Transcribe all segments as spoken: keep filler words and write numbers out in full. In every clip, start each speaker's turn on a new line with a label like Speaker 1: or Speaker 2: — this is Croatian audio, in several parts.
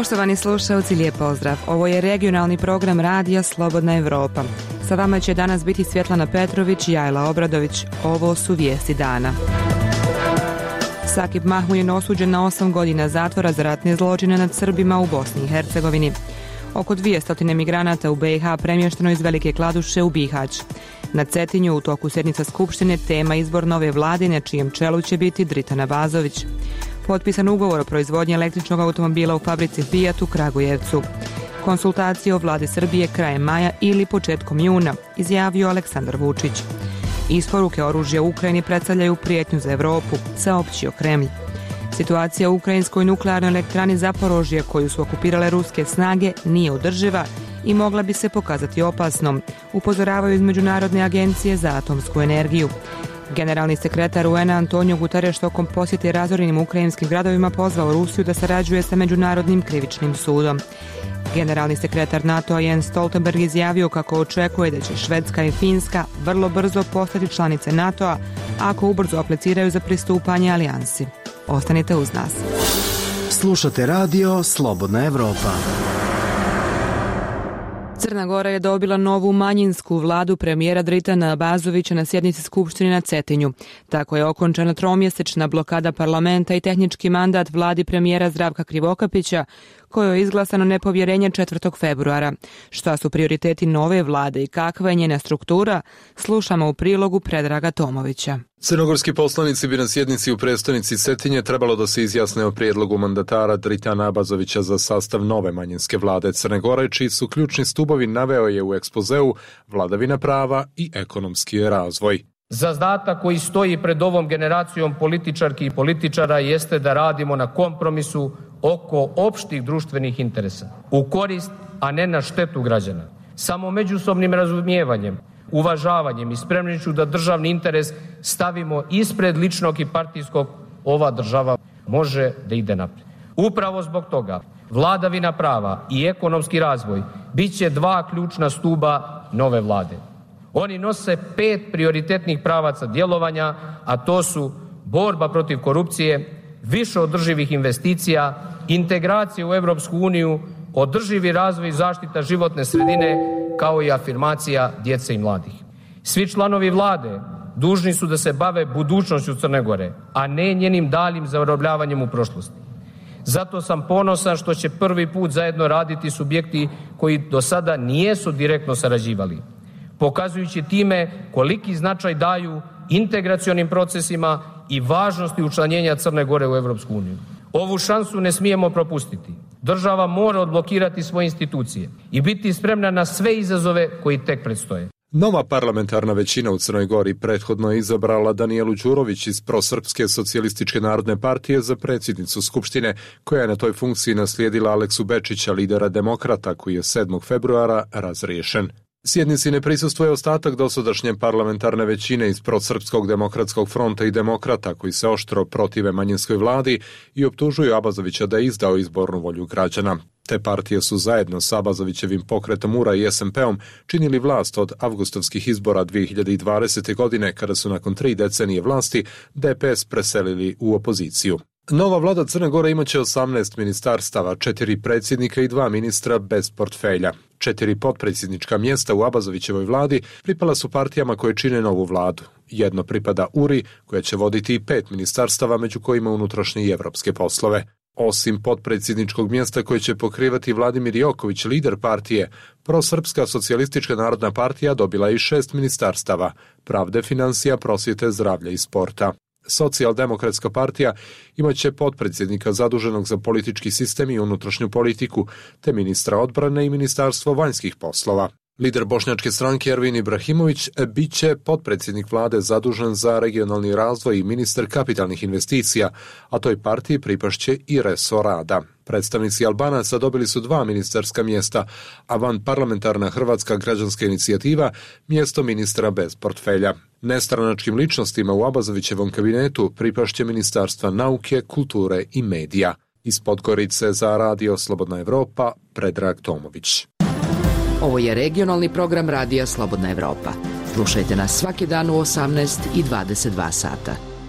Speaker 1: Poštovani slušalci, lijep pozdrav. Ovo je regionalni program Radija Slobodna Evropa. Sa vama će danas biti Svjetlana Petrović i Ajla Obradović. Ovo su vijesti dana. Sakip Mahmudin osuđen na osam godina zatvora za ratne zločine nad Srbima u Bosni i Hercegovini. Oko dvjesto migranata u B i H premješteno iz Velike Kladuše u Bihać. Na Cetinju u toku sjednica Skupštine tema izbor nove vlade, na čijem čelu će biti Dritana Bazović. Potpisan ugovor o proizvodnji električnog automobila u fabrici Fiat u Kragujevcu. Konsultacije o vladi Srbije krajem maja ili početkom juna, izjavio Aleksandar Vučić. Isporuke oružja u Ukrajini predstavljaju prijetnju za Evropu, saopćio Kremlj. Situacija u ukrajinskoj nuklearnoj elektrani Zaporožje, koju su okupirale ruske snage, nije održiva i mogla bi se pokazati opasnom, upozoravaju iz Međunarodne agencije za atomsku energiju. Generalni sekretar U N A Antonio Guterres tokom posjete razorenim ukrajinskim gradovima pozvao Rusiju da sarađuje sa Međunarodnim krivičnim sudom. Generalni sekretar NATO-a Jens Stoltenberg izjavio kako očekuje da će Švedska i Finska vrlo brzo postati članice NATO-a ako ubrzo apliciraju za pristupanje alijansi. Ostanite uz nas.
Speaker 2: Slušate radio Slobodna Evropa.
Speaker 1: Crna Gora je dobila novu manjinsku vladu premijera Dritana Bazovića na sjednici Skupštine na Cetinju. Tako je okončana tromjesečna blokada parlamenta i tehnički mandat vladi premijera Zdravka Krivokapića, kojoj je izglasano nepovjerenje četvrtog februara. Šta su prioriteti nove vlade i kakva je njena struktura, slušamo u prilogu Predraga Tomovića.
Speaker 3: Crnogorski poslanici bi na sjednici u prestonici Cetinje trebalo da se izjasne o prijedlogu mandatara Dritana Bazovića za sastav nove manjinske vlade Crne Gore, čiji su ključni stubovi, naveo je u ekspozeu, vladavina prava i ekonomski razvoj.
Speaker 4: Zadatak koji stoji pred ovom generacijom političarki i političara jeste da radimo na kompromisu oko opštih društvenih interesa, u korist, a ne na štetu građana. Samo međusobnim razumijevanjem, uvažavanjem i spremnošću da državni interes stavimo ispred ličnog i partijskog, ova država može da ide naprijed. Upravo zbog toga vladavina prava i ekonomski razvoj bit će dva ključna stuba nove vlade. Oni nose pet prioritetnih pravaca djelovanja, a to su borba protiv korupcije, više održivih investicija, integracija u Evropsku uniju, održivi razvoj i zaštita životne sredine, kao i afirmacija djece i mladih. Svi članovi vlade dužni su da se bave budućnošću Crne Gore, a ne njenim daljim zarobljavanjem u prošlosti. Zato sam ponosan što će prvi put zajedno raditi subjekti koji do sada nijesu direktno sarađivali, pokazujući time koliki značaj daju integracionim procesima i važnosti učlanjenja Crne Gore u Evropsku uniju. Ovu šansu ne smijemo propustiti. Država mora odblokirati svoje institucije i biti spremna na sve izazove koji tek predstoje.
Speaker 3: Nova parlamentarna većina u Crnoj Gori prethodno je izabrala Danijelu Đurović iz Prosrpske socijalističke narodne partije za predsjednicu Skupštine, koja je na toj funkciji naslijedila Aleksu Bečića, lidera demokrata, koji je sedmog februara razriješen. Sjednici ne prisustvuje ostatak dosadašnje parlamentarne većine iz Prosrpskog demokratskog fronta i demokrata, koji se oštro protive manjinskoj vladi i optužuju Abazovića da je izdao izbornu volju građana. Te partije su zajedno sa Abazovićevim pokretom U R A i S N P-om činili vlast od avgustovskih izbora dvije hiljade dvadesete. godine, kada su nakon tri decenije vlasti D P S preselili u opoziciju. Nova vlada Crne Gore imaće osamnaest ministarstava, četiri predsjednika i dva ministra bez portfelja. Četiri potpredsjednička mjesta u Abazovićevoj vladi pripala su partijama koje čine novu vladu. Jedno pripada U R I, koja će voditi i pet ministarstava, među kojima unutrašnje i evropske poslove. Osim potpredsjedničkog mjesta koje će pokrivati Vladimir Joković, lider partije, Prosrpska socijalistička narodna partija dobila i šest ministarstava, pravde, financija, prosvjete, zdravlja i sporta. Socijaldemokratska partija imaće potpredsjednika zaduženog za politički sistem i unutrašnju politiku, te ministra odbrane i ministarstvo vanjskih poslova. Lider bošnjačke stranke Ervin Ibrahimović bit će potpredsjednik vlade zadužen za regionalni razvoj i ministar kapitalnih investicija, a toj partiji pripašće i resor rada. Predstavnici Albanaca dobili su dva ministarska mjesta, a van parlamentarna Hrvatska građanska inicijativa mjesto ministra bez portfelja. Nestranačkim ličnostima u Abazovićevom kabinetu pripašće ministarstva nauke, kulture i medija. Iz Podgorice za radio Slobodna Evropa, Predrag Tomović.
Speaker 5: Ovo je regionalni program Radija Slobodna Evropa. Slušajte nas svaki dan u osamnaest i dvadeset dva sata.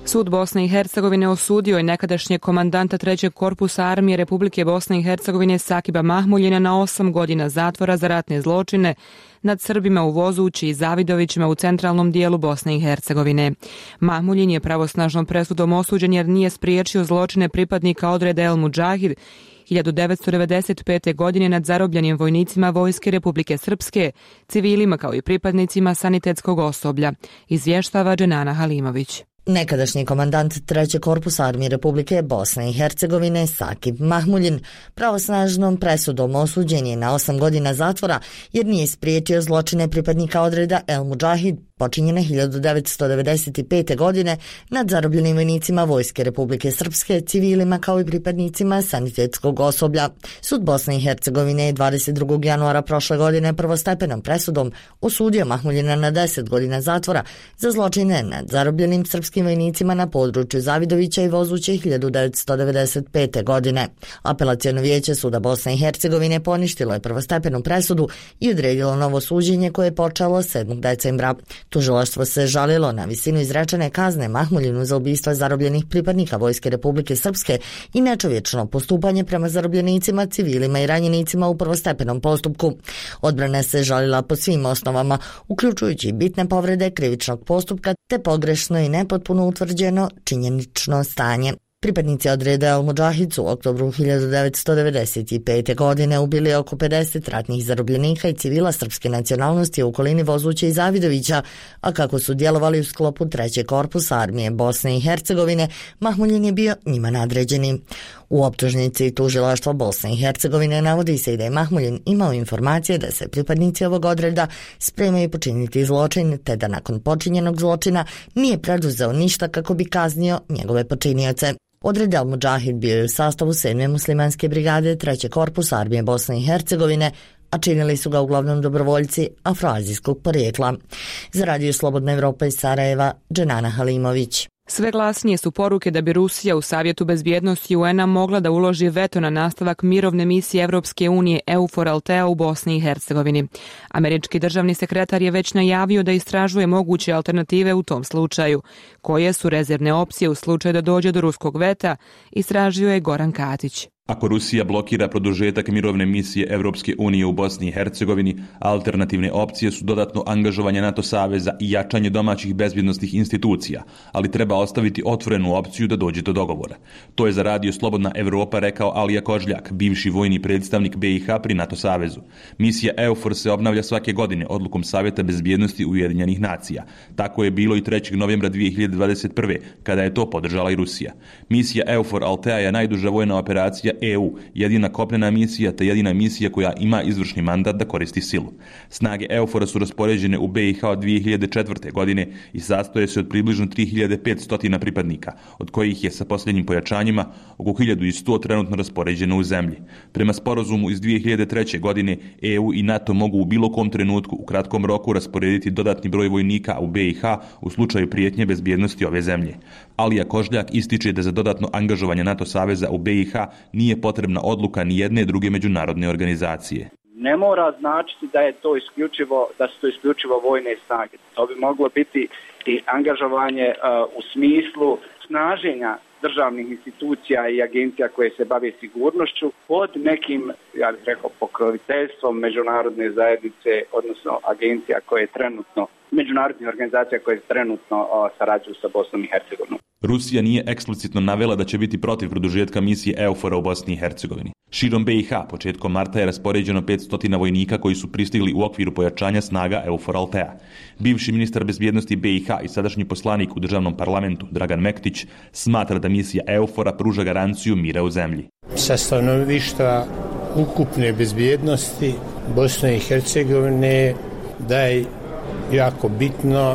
Speaker 1: Sud Bosne i Hercegovine osudio je nekadašnjeg komandanta trećeg korpusa armije Republike Bosne i Hercegovine Sakiba Mahmuljina na osam godina zatvora za ratne zločine nad Srbima u Vozući i Zavidovićima u centralnom dijelu Bosne i Hercegovine. Mahmuljin je pravosnažnom presudom osuđen jer nije spriječio zločine pripadnika odreda El Mudžahid hiljadu devetsto devedeset pete. godine nad zarobljenim vojnicima Vojske Republike Srpske, civilima kao i pripadnicima sanitetskog osoblja, izvještava Dženana Halimović.
Speaker 6: Nekadašnji komandant trećeg korpusa armije Republike Bosne i Hercegovine Sakib Mahmuljin pravosnažnom presudom osuđen je na osam godina zatvora jer nije spriječio zločine pripadnika odreda El Mudžahid počinjene hiljadu devetsto devedeset pete. godine nad zarobljenim vojnicima Vojske Republike Srpske, civilima kao i pripadnicima sanitetskog osoblja. Sud Bosne i Hercegovine je dvadeset drugog januara prošle godine prvostepenom presudom osudio Mahmuljina na deset godina zatvora za zločine nad zarobljenim srpskim vojnicima na području Zavidovića i Vozuće hiljadu devetsto devedeset pete. godine. Apelaciono vijeće Suda Bosne i Hercegovine poništilo je prvostepenu presudu i odredilo novo suđenje koje je počelo sedmog decembra. Tužilaštvo se žalilo na visinu izrečene kazne Mahmuljinu za ubistva zarobljenih pripadnika Vojske Republike Srpske i nečovječno postupanje prema zarobljenicima, civilima i ranjenicima u prvostepenom postupku. Odbrana se žalila po svim osnovama, uključujući bitne povrede krivičnog postupka te pogrešno i nepotpuno utvrđeno činjenično stanje. Pripadnici odreda El Mudžahid su u oktobru hiljadu devetsto devedeset pete. godine ubili oko pedeset ratnih zarobljenika i civila srpske nacionalnosti u okolini Vozuća i Zavidovića, a kako su djelovali u sklopu trećeg korpusa armije Bosne i Hercegovine, Mahmuljin je bio njima nadređeni. U optužnici tužilaštva Bosne i Hercegovine navodi se i da je Mahmuljin imao informacije da se pripadnici ovog odreda spremaju počiniti zločin, te da nakon počinjenog zločina nije preduzeo ništa kako bi kaznio njegove počinioce. Odred El Mudžahid bio je u sastavu sedme muslimanske brigade trećeg korpusa armije Bosne i Hercegovine, a činili su ga uglavnom dobrovoljci afroazijskog porijekla. Za Radio Slobodna Evropa iz Sarajeva, Dženana Halimović.
Speaker 1: Sve glasnije su poruke da bi Rusija u Savjetu bezbjednosti U N-a mogla da uloži veto na nastavak mirovne misije Evropske unije EUFOR Althea u Bosni i Hercegovini. Američki državni sekretar je već najavio da istražuje moguće alternative u tom slučaju. Koje su rezervne opcije u slučaju da dođe do ruskog veta, istražio je Goran Katić.
Speaker 7: Ako Rusija blokira produžetak mirovne misije Evropske unije u Bosni i Hercegovini, alternativne opcije su dodatno angažovanje NATO saveza i jačanje domaćih bezbjednosnih institucija, ali treba ostaviti otvorenu opciju da dođe do dogovora. To je za Radio Slobodna Evropa rekao Alija Kožljak, bivši vojni predstavnik B i H pri NATO savezu. Misija EUFOR se obnavlja svake godine odlukom Savjeta bezbjednosti Ujedinjenih nacija. Tako je bilo i trećeg novembra dvije hiljade dvadeset prve. kada je to podržala i Rusija. Misija EUFOR Althea je najduža vojna operacija E U, jedina kopnena misija te jedina misija koja ima izvršni mandat da koristi silu. Snage EUFOR-a su raspoređene u B i H od dvije hiljade četvrte. godine i sastoje se od približno tri hiljade petsto pripadnika, od kojih je sa posljednjim pojačanjima oko hiljadu sto trenutno raspoređeno u zemlji. Prema sporazumu iz dvije hiljade treće. godine E U i NATO mogu u bilo kom trenutku u kratkom roku rasporediti dodatni broj vojnika u B i H u slučaju prijetnje bezbjednosti ove zemlje. Alija Kožljak ističe da za dodatno angažovanje NATO saveza u B i H nije potrebna odluka ni jedne druge međunarodne organizacije.
Speaker 8: Ne mora značiti da je to isključivo, da su to isključivo vojne snage. To bi moglo biti i angažovanje uh, u smislu snaženja državnih institucija i agencija koje se bave sigurnošću pod nekim, ja bih rekao, pokroviteljstvom međunarodne zajednice, odnosno agencija koje trenutno, međunarodnih organizacija koje trenutno uh, sarađuju sa Bosnom i Hercegovinom.
Speaker 7: Rusija nije eksplicitno navela da će biti protiv produžetka misije EUFOR-a u Bosni i Hercegovini. Širom B i H početkom marta je raspoređeno petsto vojnika koji su pristigli u okviru pojačanja snaga EUFOR Althea. Bivši ministar bezbjednosti B i H i sadašnji poslanik u državnom parlamentu Dragan Mektić smatra da misija EUFOR-a pruža garanciju mira u zemlji.
Speaker 9: Sa stanovišta ukupne bezbjednosti Bosne i Hercegovine da je jako bitno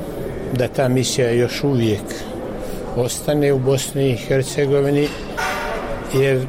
Speaker 9: da ta misija još uvijek ostane u Bosni i Hercegovini, jer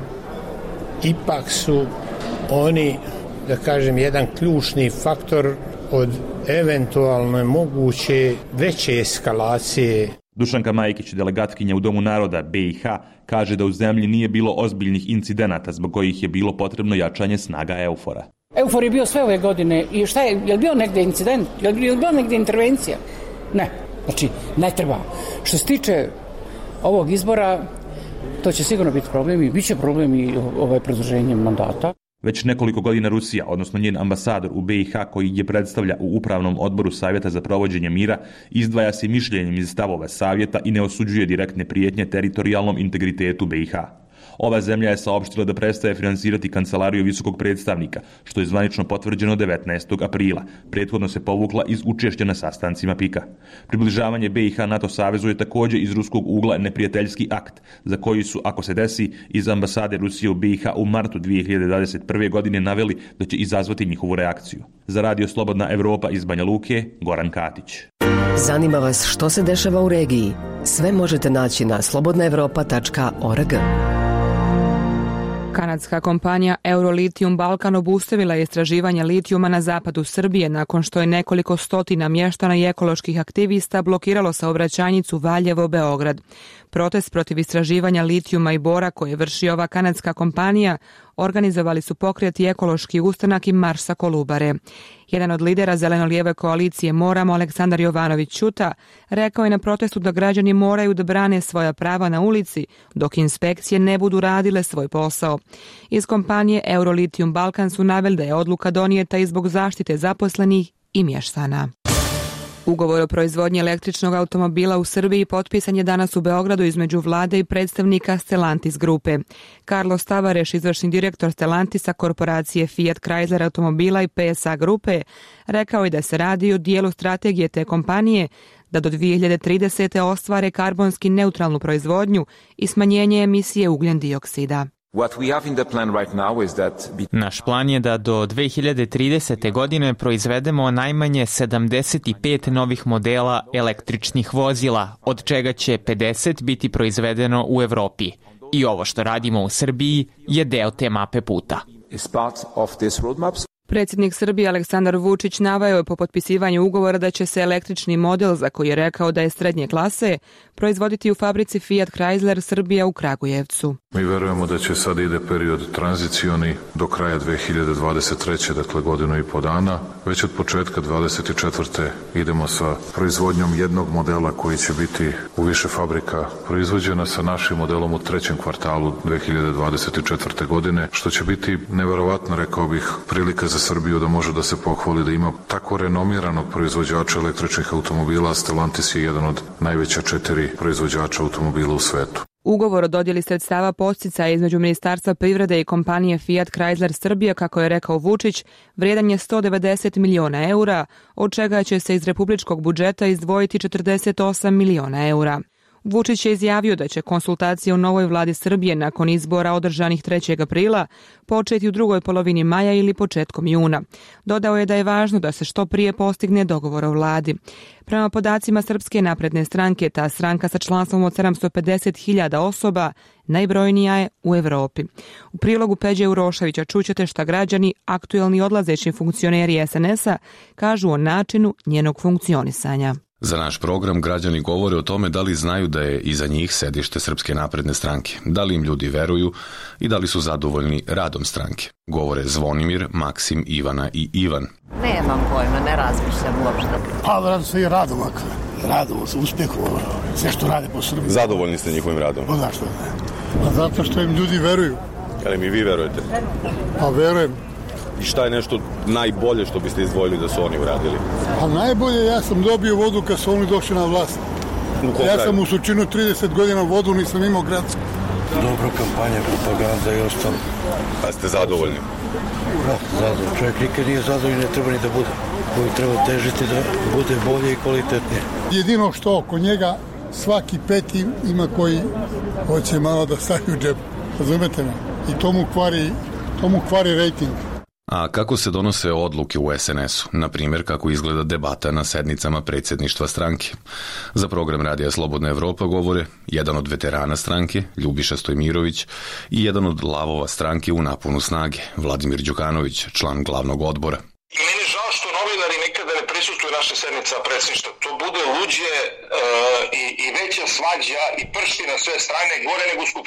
Speaker 9: ipak su oni, da kažem, jedan ključni faktor od eventualno moguće veće eskalacije.
Speaker 7: Dušanka Majkić, delegatkinja u Domu naroda B i H, kaže da u zemlji nije bilo ozbiljnih incidenata zbog kojih je bilo potrebno jačanje snaga EUFOR-a.
Speaker 10: EUFOR je bio sve ove godine i šta je, je li bio negdje incident, je li bio negdje intervencija? Ne, znači ne treba. Što se tiče ovog izbora, to će sigurno biti problem i bit će problem i ovaj produženje mandata.
Speaker 7: Već nekoliko godina Rusija, odnosno njen ambasador u be i ha koji je predstavlja u upravnom odboru Savjeta za provođenje mira, izdvaja se mišljenjem iz stavova Savjeta i ne osuđuje direktne prijetnje teritorijalnom integritetu be i ha. Ova zemlja je saopštila da prestaje finansirati kancelariju visokog predstavnika, što je zvanično potvrđeno devetnaestog aprila. Prethodno se povukla iz učešća na sastancima pika. Približavanje be i ha NATO savezu je također iz ruskog ugla neprijateljski akt, za koji su, ako se desi, iz ambasade Rusije u be i ha u martu dvije hiljade dvadeset prve. godine naveli da će izazvati njihovu reakciju. Za Radio Slobodna Evropa iz Banja Luke, Goran Katić.
Speaker 11: Zanima vas što se dešava u regiji? Sve možete naći na slobodna evropa tačka org.
Speaker 1: Kanadska kompanija Eurolithium Balkan obustavila je istraživanje litijuma na zapadu Srbije nakon što je nekoliko stotina mještana i ekoloških aktivista blokiralo saobraćajnicu Valjevo-Beograd. Protest protiv istraživanja litijuma i bora koje vrši ova kanadska kompanija organizovali su pokret i ekološki ustanak i marš sa Kolubare. Jedan od lidera zeleno-lijeve koalicije Moramo, Aleksandar Jovanović Ćuta, rekao je na protestu da građani moraju da brane svoja prava na ulici dok inspekcije ne budu radile svoj posao. Iz kompanije Eurolithium Balkan su naveli da je odluka donijeta i zbog zaštite zaposlenih i mještana. Ugovor o proizvodnji električnog automobila u Srbiji potpisan je danas u Beogradu između vlade i predstavnika Stellantis grupe. Carlos Tavares, izvršni direktor Stellantisa, korporacije Fiat Chrysler automobila i pe es a grupe, rekao je da se radi o dijelu strategije te kompanije da do dvije hiljade tridesete. ostvare karbonski neutralnu proizvodnju i smanjenje emisije ugljen dioksida.
Speaker 12: Naš plan je da do dvije hiljade tridesete. godine proizvedemo najmanje sedamdeset pet novih modela električnih vozila, od čega će pedeset biti proizvedeno u Evropi. I ovo što radimo u Srbiji je deo te mape puta.
Speaker 1: Predsjednik Srbije Aleksandar Vučić naveo je po potpisivanju ugovora da će se električni model, za koji je rekao da je srednje klase, proizvoditi u fabrici Fiat Chrysler Srbija u Kragujevcu.
Speaker 13: Mi verujemo da će sad ide period tranzicioni do kraja dvije hiljade dvadeset treće. dakle godinu i po dana. Već od početka dvadeset četvrte. idemo sa proizvodnjom jednog modela koji će biti u više fabrika proizvođena, sa našim modelom u trećem kvartalu dvije hiljade dvadeset četvrte. godine, što će biti neverovatno, rekao bih, prilika za Srbiju da može da se pohvali da ima tako renomiranog proizvođača električnih automobila. Stellantis je jedan od najveća četiri proizvođača automobila u svetu.
Speaker 1: Ugovor o dodjeli sredstava podsticaja između Ministarstva privrede i kompanije Fiat Chrysler Srbija, kako je rekao Vučić, vrijedan je sto devedeset miliona eura, od čega će se iz republičkog budžeta izdvojiti četrdeset osam miliona eura. Vučić je izjavio da će konsultacije u novoj vladi Srbije nakon izbora održanih trećeg aprila početi u drugoj polovini maja ili početkom juna. Dodao je da je važno da se što prije postigne dogovor o vladi. Prema podacima Srpske napredne stranke, ta stranka sa članstvom od sedamsto pedeset hiljada osoba najbrojnija je u Evropi. U prilogu Peđe Uroševića čućete šta građani, aktuelni odlazeći funkcioneri es en es a, kažu o načinu njenog funkcionisanja.
Speaker 14: Za naš program građani govore o tome da li znaju da je iza njih sedište Srpske napredne stranke, da li im ljudi veruju i da li su zadovoljni radom stranke. Govore Zvonimir, Maksim, Ivana i Ivan.
Speaker 15: Nemam pojma, ne razmišljam uopšte.
Speaker 16: Pa radi se i radom, radom, uspjehu, sve što rade po Srbiji.
Speaker 17: Zadovoljni ste njihovim radom?
Speaker 16: Pa zašto ne? Pa zato što im ljudi veruju.
Speaker 17: Ali mi vi verujete?
Speaker 16: Pa verujem.
Speaker 17: I šta je nešto najbolje što biste izdvojili da su oni uradili?
Speaker 16: A najbolje, ja sam dobio vodu kad su oni došli na vlast. Ja kraju? sam u Surčinu trideset godina vodu nisam imao gradsku.
Speaker 18: Dobro kampanja, propaganda i ostalo.
Speaker 17: A ste zadovoljni?
Speaker 18: Da, zadovoljni. Čovjek nikad nije zadovoljni, ne treba ni da bude. Koji treba težiti da bude bolje i kvalitetnije.
Speaker 16: Jedino što oko njega svaki peti ima koji hoće malo da stavi u džep. Razumete me? I to mu kvari, to mu kvari rejting.
Speaker 14: A kako se donose odluke u es en es u? Na primjer, kako izgleda debata na sednicama predsjedništva stranke? Za program Radija Slobodna Evropa govore jedan od veterana stranke, Ljubiša Stojmirović, i jedan od lavova stranke u naponu snage, Vladimir Đukanović, član glavnog odbora.
Speaker 19: Meni je žao što novinari nekada ne prisustvuju naše sednice predsjedništva. To bude luđe uh, i, i veća svađa i pršti na sve strane, gore nego u Skupštini.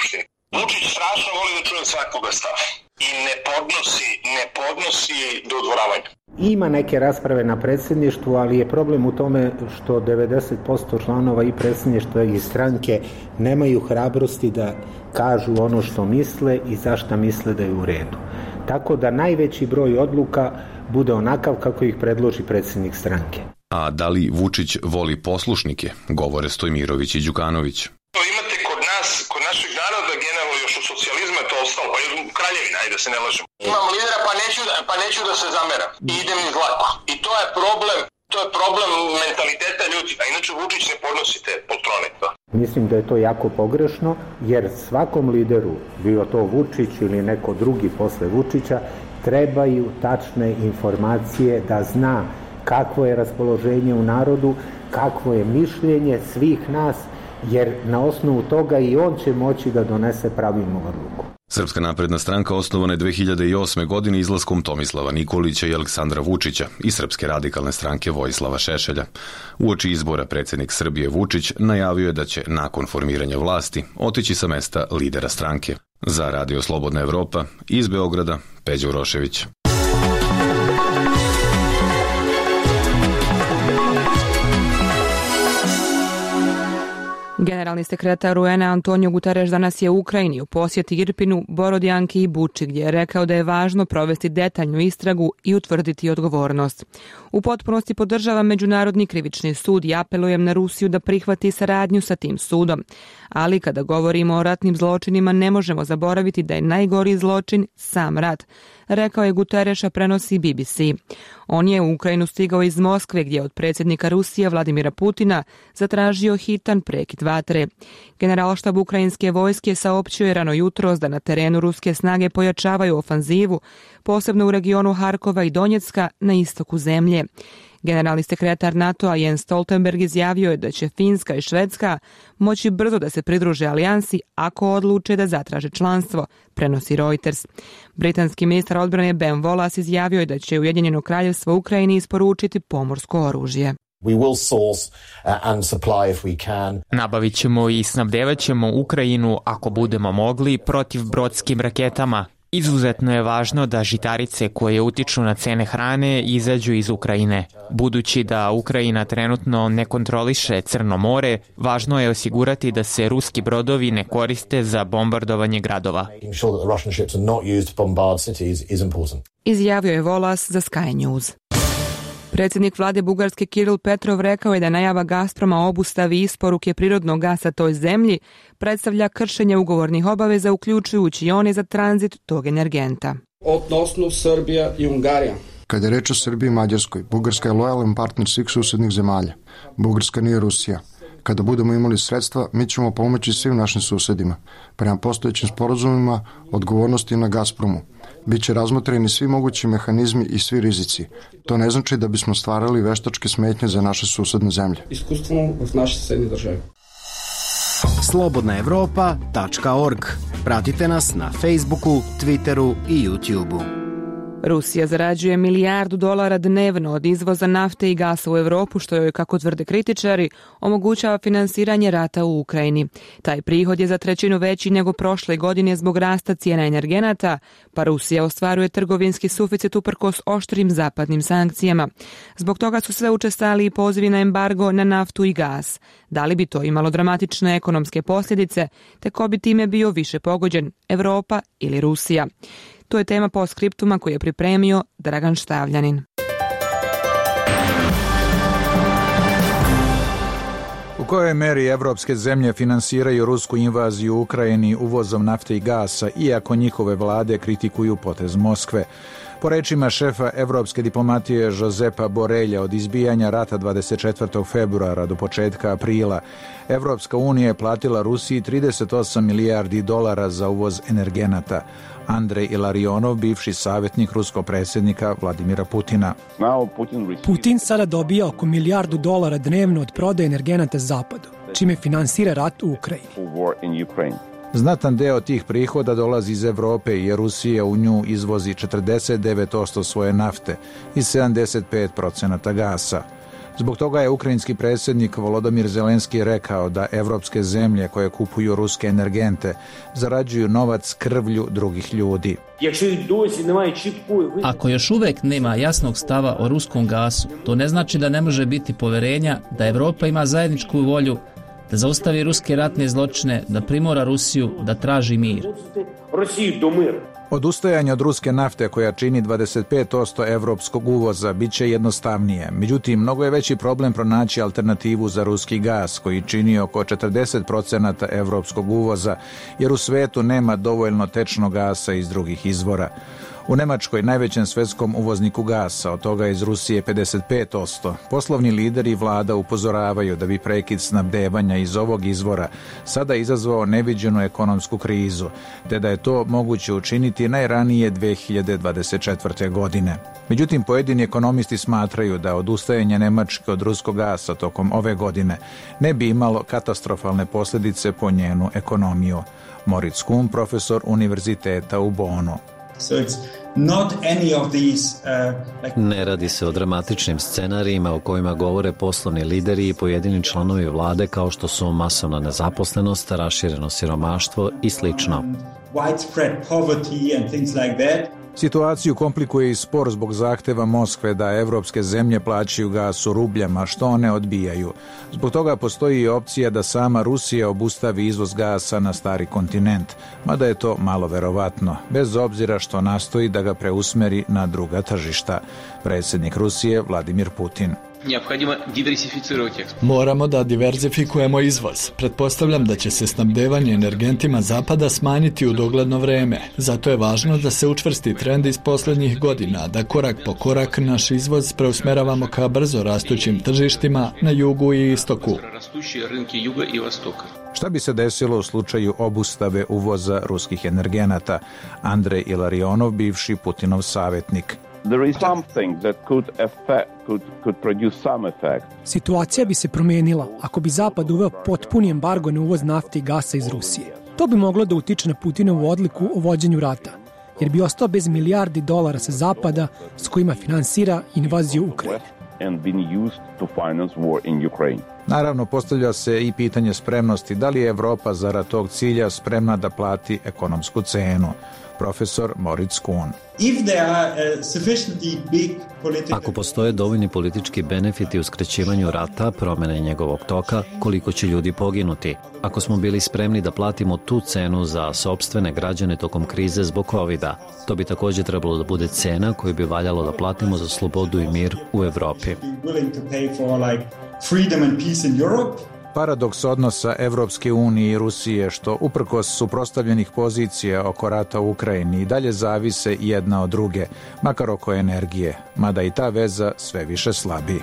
Speaker 19: Vučić strašno voli da čuje svakoga stav i ne podnosi, ne podnosi dodvoravanje.
Speaker 20: Ima neke rasprave na predsjedništvu, ali je problem u tome što devedeset posto članova i predsjedništva i stranke nemaju hrabrosti da kažu ono što misle i zašto misle da je u redu. Tako da najveći broj odluka bude onakav kako ih predloži predsjednik stranke.
Speaker 14: A da li Vučić voli poslušnike, govore Stojmirović i Đukanović.
Speaker 19: Imate kod nas, kod našeg naroda generalno još u socijalizmu je to ostalo, pa je kraljevina, ajde da se ne lažemo. Imam lidera pa neću, pa neću da se zameram i idem iz lako. I to je problem, to je problem mentaliteta ljudi, a inače Vučić ne podnosi te poltrone.
Speaker 20: Mislim da je to jako pogrešno, jer svakom lideru, bio to Vučić ili neko drugi posle Vučića, trebaju tačne informacije da zna kakvo je raspoloženje u narodu, kakvo je mišljenje svih nas, jer na osnovu toga i on će moći da donese pravilnu odluku.
Speaker 14: Srpska napredna stranka osnovana je dve hiljade osme. godine izlaskom Tomislava Nikolića i Aleksandra Vučića i Srpske radikalne stranke Vojislava Šešelja. Uoči izbora predsjednik Srbije Vučić najavio je da će nakon formiranja vlasti otići sa mesta lidera stranke. Za Radio Slobodna Evropa iz Beograda, Peđa Urošević.
Speaker 1: Generalni sekretar U N-a Antonio Guterres danas je u Ukrajini u posjeti Irpinu, Borodjanki i Buči, gdje je rekao da je važno provesti detaljnu istragu i utvrditi odgovornost. U potpunosti podržava Međunarodni krivični sud i apelujem na Rusiju da prihvati saradnju sa tim sudom. Ali kada govorimo o ratnim zločinima ne možemo zaboraviti da je najgori zločin sam rat, rekao je Guterres, prenosi B B C. On je u Ukrajinu stigao iz Moskve gdje je od predsjednika Rusije Vladimira Putina zatražio hitan prekid vatre. Generalštab ukrajinske vojske saopćio je rano jutros da na terenu ruske snage pojačavaju ofanzivu, posebno u regionu Harkova i Donjecka na istoku zemlje. Generalni sekretar NATO-a Jens Stoltenberg izjavio je da će Finska i Švedska moći brzo da se pridruže alijansi ako odluče da zatraže članstvo, prenosi Reuters. Britanski ministar odbrane Ben Wallace izjavio je da će Ujedinjeno kraljevstvo Ukrajini isporučiti pomorsko oružje.
Speaker 21: We will source and supply if we can.
Speaker 12: Nabavit ćemo i snabdevat ćemo Ukrajinu ako budemo mogli protivbrodskim raketama. Izuzetno je važno da žitarice koje utiču na cene hrane izađu iz Ukrajine. Budući da Ukrajina trenutno ne kontroliše Crno more, važno je osigurati da se ruski brodovi ne koriste za bombardovanje gradova.
Speaker 1: Izjavio je Wallace za Sky News. Predsjednik vlade Bugarske Kiril Petrov rekao je da najava Gazproma o obustavi isporuke prirodnog gasa toj zemlji predstavlja kršenje ugovornih obaveza, uključujući i one za tranzit tog energenta.
Speaker 22: Odnosno Srbija i Ungarija.
Speaker 23: Kada je reč o Srbiji i Mađarskoj, Bugarska je lojalan partner svih susednih zemalja. Bugarska nije Rusija. Kada budemo imali sredstva, mi ćemo pomoći svim našim susedima. Prema postojećim sporazumima, odgovornosti na Gazpromu. Biće razmotreni svi mogući mehanizmi i svi rizici. To ne znači da bismo stvarali veštačke smetnje za naše susedne zemlje.
Speaker 22: Iskustveno u naše susedne države.
Speaker 2: slobodna evropa tačka org. Pratite nas na Facebooku, Twitteru i YouTubeu.
Speaker 1: Rusija zarađuje milijardu dolara dnevno od izvoza nafte i gasa u Evropu, što joj, kako tvrde kritičari, omogućava finansiranje rata u Ukrajini. Taj prihod je za trećinu veći nego prošle godine zbog rasta cijena energenata, pa Rusija ostvaruje trgovinski suficit uprkos oštrim zapadnim sankcijama. Zbog toga su sve učestali i pozivi na embargo na naftu i gas. Da li bi to imalo dramatične ekonomske posljedice, te ko bi time bio više pogođen, Evropa ili Rusija? To je tema postskriptuma koju je pripremio Dragan Štavljanin.
Speaker 24: U kojoj meri evropske zemlje finansiraju rusku invaziju u Ukrajini uvozom nafte i gasa, iako njihove vlade kritikuju potez Moskve? Po rečima šefa evropske diplomatije Josepa Borelja, od izbijanja rata dvadeset četvrtog februara do početka aprila, Evropska unija je platila Rusiji trideset osam milijardi dolara za uvoz energenata. Andrej Ilarionov, bivši savjetnik ruskog predsjednika Vladimira Putina.
Speaker 25: Putin sada dobija oko milijardu dolara dnevno od prodaje energenata zapadu, čime finansira rat u Ukrajini.
Speaker 24: Znatan deo tih prihoda dolazi iz Evrope jer Rusija u nju izvozi četrdeset devet posto svoje nafte i sedamdeset pet posto gasa. Zbog toga je ukrajinski predsjednik Volodymyr Zelenski rekao da evropske zemlje koje kupuju ruske energente zarađuju novac krvlju drugih ljudi.
Speaker 3: Ako još uvek nema jasnog stava o ruskom gasu, to ne znači da ne može biti poverenja da Evropa ima zajedničku volju da zaustavi ruske ratne zločine, da primora Rusiju da traži mir.
Speaker 24: Odustajanje od ruske nafte koja čini dvadeset pet posto evropskog uvoza bit će jednostavnije. Međutim, mnogo je veći problem pronaći alternativu za ruski gas koji čini oko četrdeset procenata evropskog uvoza, jer u svetu nema dovoljno tečnog gasa iz drugih izvora. U Nemačkoj, najvećem svetskom uvozniku gasa, od toga iz Rusije pedeset pet posto, poslovni lideri i vlada upozoravaju da bi prekid snabdevanja iz ovog izvora sada izazvao neviđenu ekonomsku krizu, te da je to moguće učiniti najranije dve hiljade dvadeset četvrte. godine. Međutim, pojedini ekonomisti smatraju da odustajanje Nemačke od ruskog gasa tokom ove godine ne bi imalo katastrofalne posljedice po njenu ekonomiju. Moritz Kuhn, profesor univerziteta u Bonu.
Speaker 4: So it's not any of these, uh, like...
Speaker 5: Ne radi se o dramatičnim scenarijima o kojima govore poslovni lideri i pojedini članovi vlade kao što su masovna nezaposlenost, rašireno siromaštvo i slično.
Speaker 4: Widespread poverty and things like that.
Speaker 24: Situaciju komplikuje i spor zbog zahteva Moskve da evropske zemlje plaćaju gas u rubljama, što one odbijaju. Zbog toga postoji i opcija da sama Rusija obustavi izvoz gasa na stari kontinent, mada je to malo verovatno, bez obzira što nastoji da ga preusmeri na druga tržišta. Predsjednik Rusije Vladimir Putin.
Speaker 6: Moramo da diverzifikujemo izvoz. Pretpostavljam da će se snabdevanje energentima zapada smanjiti u dogledno vreme. Zato je važno da se učvrsti trend iz posljednjih godina, da korak po korak naš izvoz preusmeravamo ka brzo rastućim tržištima na jugu i istoku.
Speaker 24: Šta bi se desilo u slučaju obustave uvoza ruskih energenata? Andrej Ilarionov, bivši Putinov savjetnik.
Speaker 8: There is something that could affect, could, could produce some effect.
Speaker 25: Situacija bi se promijenila ako bi Zapad uveo potpuni embargo na uvoz nafte i gasa iz Rusije. To bi moglo da utiče na Putinovu odluku o vođenju rata, jer bi ostao bez milijardi dolara sa Zapada s kojima finansira invaziju Ukrajine.
Speaker 8: And been used to finance war in Ukraine.
Speaker 24: Naravno, postavlja se i pitanje spremnosti da li je Evropa zarad tog cilja spremna da plati ekonomsku cenu. Profesor Moritz Kuhn.
Speaker 5: Ako postoje dovoljni politički benefiti u skraćivanju rata, promene njegovog toka, koliko će ljudi poginuti? Ako smo bili spremni da platimo tu cenu za sopstvene građane tokom krize zbog kovida, to bi također trebalo da bude cena koju bi valjalo da platimo za slobodu i mir u Evropi.
Speaker 24: Paradoks odnosa Evropske unije i Rusije, što uprkos suprotstavljenih pozicija oko rata u Ukrajini i dalje zavise jedna od druge, makar oko energije, mada i ta veza sve više slabi.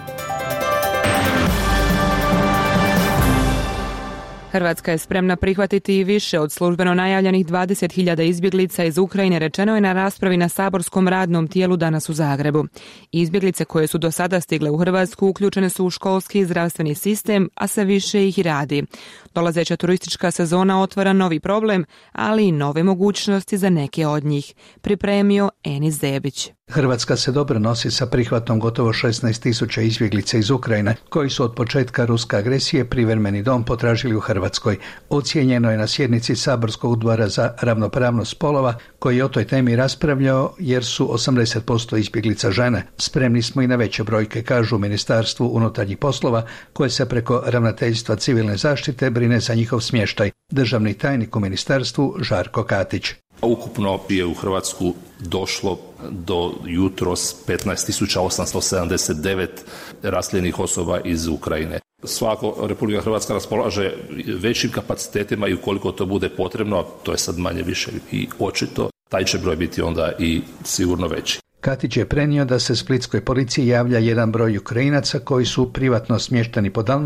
Speaker 1: Hrvatska je spremna prihvatiti i više od službeno najavljenih dvadeset hiljada izbjeglica iz Ukrajine, rečeno je na raspravi na saborskom radnom tijelu danas u Zagrebu. Izbjeglice koje su do sada stigle u Hrvatsku uključene su u školski i zdravstveni sistem, a sve više ih i radi. Dolazeća turistička sezona otvara novi problem, ali i nove mogućnosti za neke od njih, pripremio Enis Zebić.
Speaker 26: Hrvatska se dobro nosi sa prihvatom gotovo šesnaest tisuća izbjeglica iz Ukrajine, koji su od početka ruske agresije privremeni dom potražili u Hrvatskoj. Ocijenjeno je na sjednici Saborskog odbora za ravnopravnost spolova, koji je o toj temi raspravljao, jer su osamdeset posto izbjeglica žene. Spremni smo i na veće brojke, kažu u Ministarstvu unutarnjih poslova, koje se preko Ravnateljstva civilne zaštite brine za njihov smještaj. Državni tajnik u ministarstvu Žarko Katić.
Speaker 27: Ukupno je u Hrvatsku došlo do jutros petnaest tisuća osamsto sedamdeset devet raseljenih osoba iz Ukrajine. Svako Republika Hrvatska raspolaže većim kapacitetima i ukoliko to bude potrebno, to je sad manje više i očito, taj će broj biti onda i sigurno veći.
Speaker 26: Katić je prenio da se splitskoj policiji javlja jedan broj Ukrajinaca koji su privatno smješteni po Dalmaciji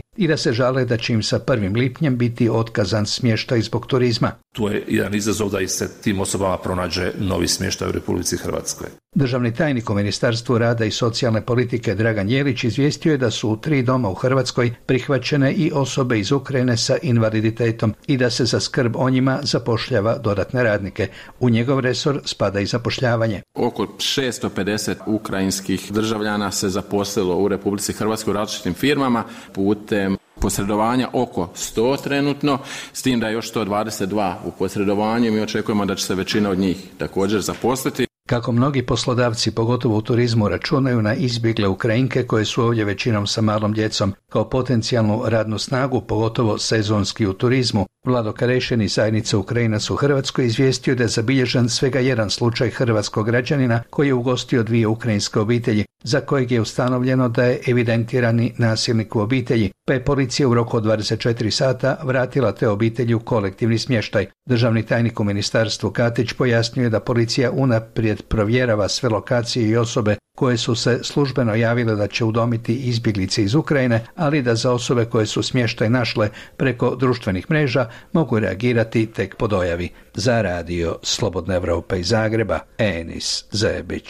Speaker 26: i da se žale da će im sa prvim lipnjem biti otkazan smještaj zbog turizma.
Speaker 27: Tu je jedan izazov da i se tim osobama pronađe novi smještaj u Republici Hrvatskoj.
Speaker 26: Državni tajnik u Ministarstvu rada i socijalne politike Dragan Jelić izvijestio je da su u tri doma u Hrvatskoj prihvaćene i osobe iz Ukrajine sa invaliditetom i da se za skrb o njima zapošljava dodatne radnike. U njegov resor spada i zapošljavanje.
Speaker 7: Oko šesto pedeset ukrajinskih državljana se zaposlilo u Republici Hrvatskoj u različitim firmama putem posredovanja oko sto trenutno, s tim da je još sto dvadeset dva u posredovanju i mi očekujemo da će se većina od njih također zaposliti.
Speaker 26: Kako mnogi poslodavci, pogotovo u turizmu, računaju na izbjegle Ukrajinke koje su ovdje većinom sa malom djecom kao potencijalnu radnu snagu, pogotovo sezonski u turizmu, Vlado Karešin iz zajednice Ukrajinac u Hrvatskoj izvijestio da je zabilježen svega jedan slučaj hrvatskog građanina koji je ugostio dvije ukrajinske obitelji, za kojeg je ustanovljeno da je evidentirani nasilnik u obitelji, pa je policija u roku od dvadeset četiri sata vratila te obitelji u kolektivni smještaj. Državni tajnik u ministarstvu Katić pojasnjuje da policija unaprijed provjerava sve lokacije i osobe koje su se službeno javile da će udomiti izbjeglice iz Ukrajine, ali da za osobe koje su smještaj našle preko društvenih mreža mogu reagirati tek po dojavi. Za radio Slobodna Evropa iz Zagreba, Enis Zebić.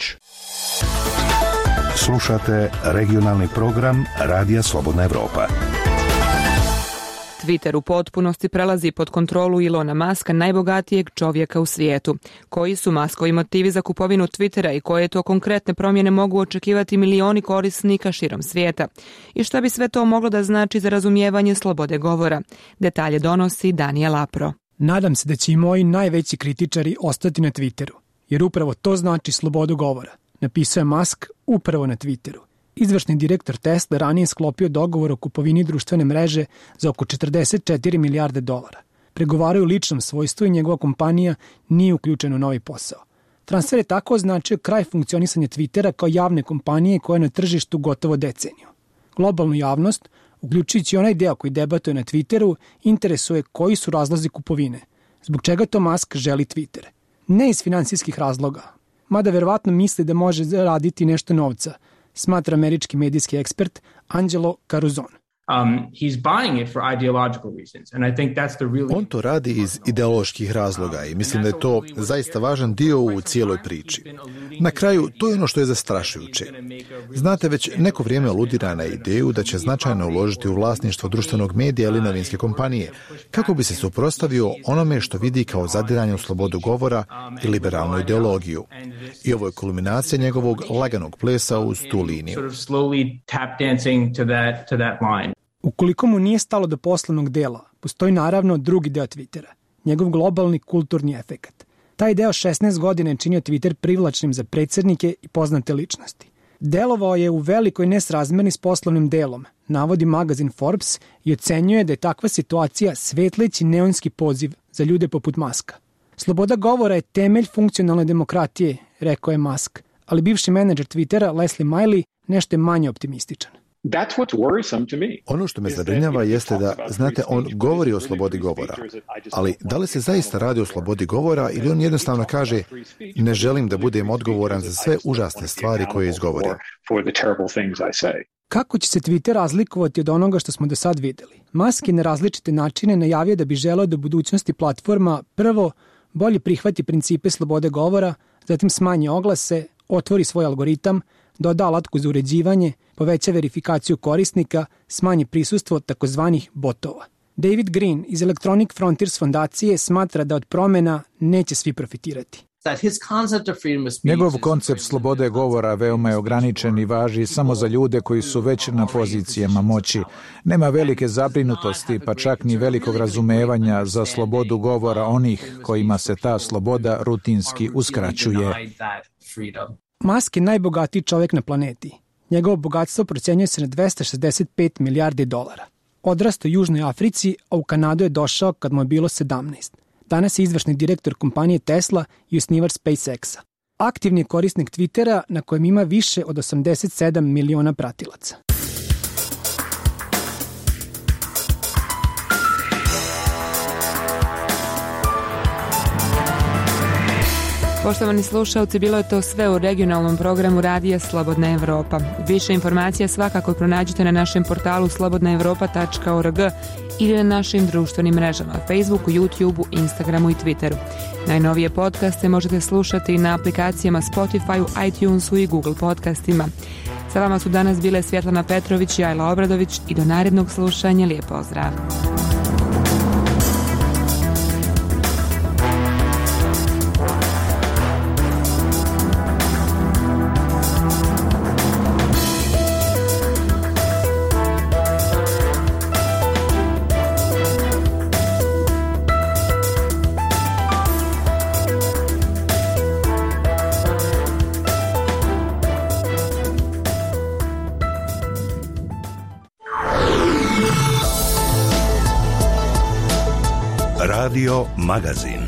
Speaker 9: Slušate regionalni program Radija Slobodna Evropa.
Speaker 1: Twitter u potpunosti prelazi pod kontrolu Ilona Muska, najbogatijeg čovjeka u svijetu. Koji su Muskovi motivi za kupovinu Twittera i koje to konkretne promjene mogu očekivati milioni korisnika širom svijeta? I šta bi sve to moglo da znači za razumijevanje slobode govora? Detalje donosi Daniel Apro.
Speaker 25: Nadam se da će i moji najveći kritičari ostati na Twitteru, jer upravo to znači slobodu govora, napisao je Musk upravo na Twitteru. Izvršni direktor Tesla ranije sklopio dogovor o kupovini društvene mreže za oko četrdeset četiri milijarde dolara. Pregovaraju u ličnom svojstvu i njegova kompanija nije uključena u novi posao. Transfer je tako označio kraj funkcionisanja Twittera kao javne kompanije koja je na tržištu gotovo deceniju. Globalnu javnost, uključujući onaj deo koji debatuje na Twitteru, interesuje koji su razlozi kupovine. Zbog čega to Musk želi Twitter? Ne iz finansijskih razloga, mada verovatno misli da može zaraditi nešto novca, smatra američki medijski ekspert Angelo Caruzon.
Speaker 10: Um, he's buying it for ideological reasons, and I think that's the really...
Speaker 11: On to radi iz ideoloških razloga i mislim da je to zaista važan dio u cijeloj priči. Na kraju, to je ono što je zastrašujuće. Znate, već neko vrijeme aludira na ideju da će značajno uložiti u vlasništvo društvenog medija ili novinske kompanije, kako bi se suprotstavio onome što vidi kao zadiranje u slobodu govora i liberalnu ideologiju. I ovo je kulminacija njegovog laganog plesa uz tu liniju.
Speaker 25: Ukoliko mu nije stalo do poslovnog dela, postoji naravno drugi deo Twittera, njegov globalni kulturni efekat. Taj deo šesnaest godina je činio Twitter privlačnim za predsjednike i poznate ličnosti. Delovao je u velikoj nesrazmjerni s poslovnim delom, navodi magazin Forbes i ocenjuje da je takva situacija svetleći neonski poziv za ljude poput Muska. Sloboda govora je temelj funkcionalne demokratije, rekao je Musk, ali bivši menadžer Twittera Leslie Miley nešto je manje optimističan.
Speaker 11: That's what's worrisome to me. Ono što me zabrinjava jeste da, znate, on govori o slobodi govora, ali da li se zaista radi o slobodi govora ili on jednostavno kaže ne želim da budem odgovoran za sve užasne stvari koje izgovorim.
Speaker 25: Kako će se Twitter razlikovati od onoga što smo do sad vidjeli? Musk je na različite načine najavio da bi želeo da budućnosti platforma prvo bolje prihvati principe slobode govora, zatim smanji oglase, otvori svoj algoritam, doda alatku za uređivanje, poveća verifikaciju korisnika, smanji prisustvo takozvanih botova. David Green iz Electronic Frontiers fondacije smatra da od promjena neće svi profitirati.
Speaker 24: Njegov koncept slobode govora veoma je ograničen i važi samo za ljude koji su već na pozicijama moći. Nema velike zabrinutosti, pa čak ni velikog razumevanja za slobodu govora onih kojima se ta sloboda rutinski uskraćuje.
Speaker 25: Musk je najbogatiji čovjek na planeti. Njegovo bogatstvo procjenjuje se na dvesta šezdeset pet milijardi dolara. Odrastao u Južnoj Africi, a u Kanadu je došao kad mu je bilo sedamnaest. Danas je izvršni direktor kompanije Tesla i osnivač SpaceX-a. Aktivni je korisnik Twittera na kojem ima više od osamdeset sedam miliona pratilaca.
Speaker 1: Poštovani slušalci, bilo je to sve u regionalnom programu Radija Slobodna Evropa. Više informacija svakako pronađite na našem portalu slobodna evropa tačka org ili na našim društvenim mrežama Facebooku, YouTubeu, Instagramu i Twitteru. Najnovije podcaste možete slušati na aplikacijama Spotify, iTunesu i Google podcastima. Sa vama su danas bile Svjetlana Petrović i Ajla Obradović i do narednog slušanja lijep pozdrav.
Speaker 9: Radio Magazin.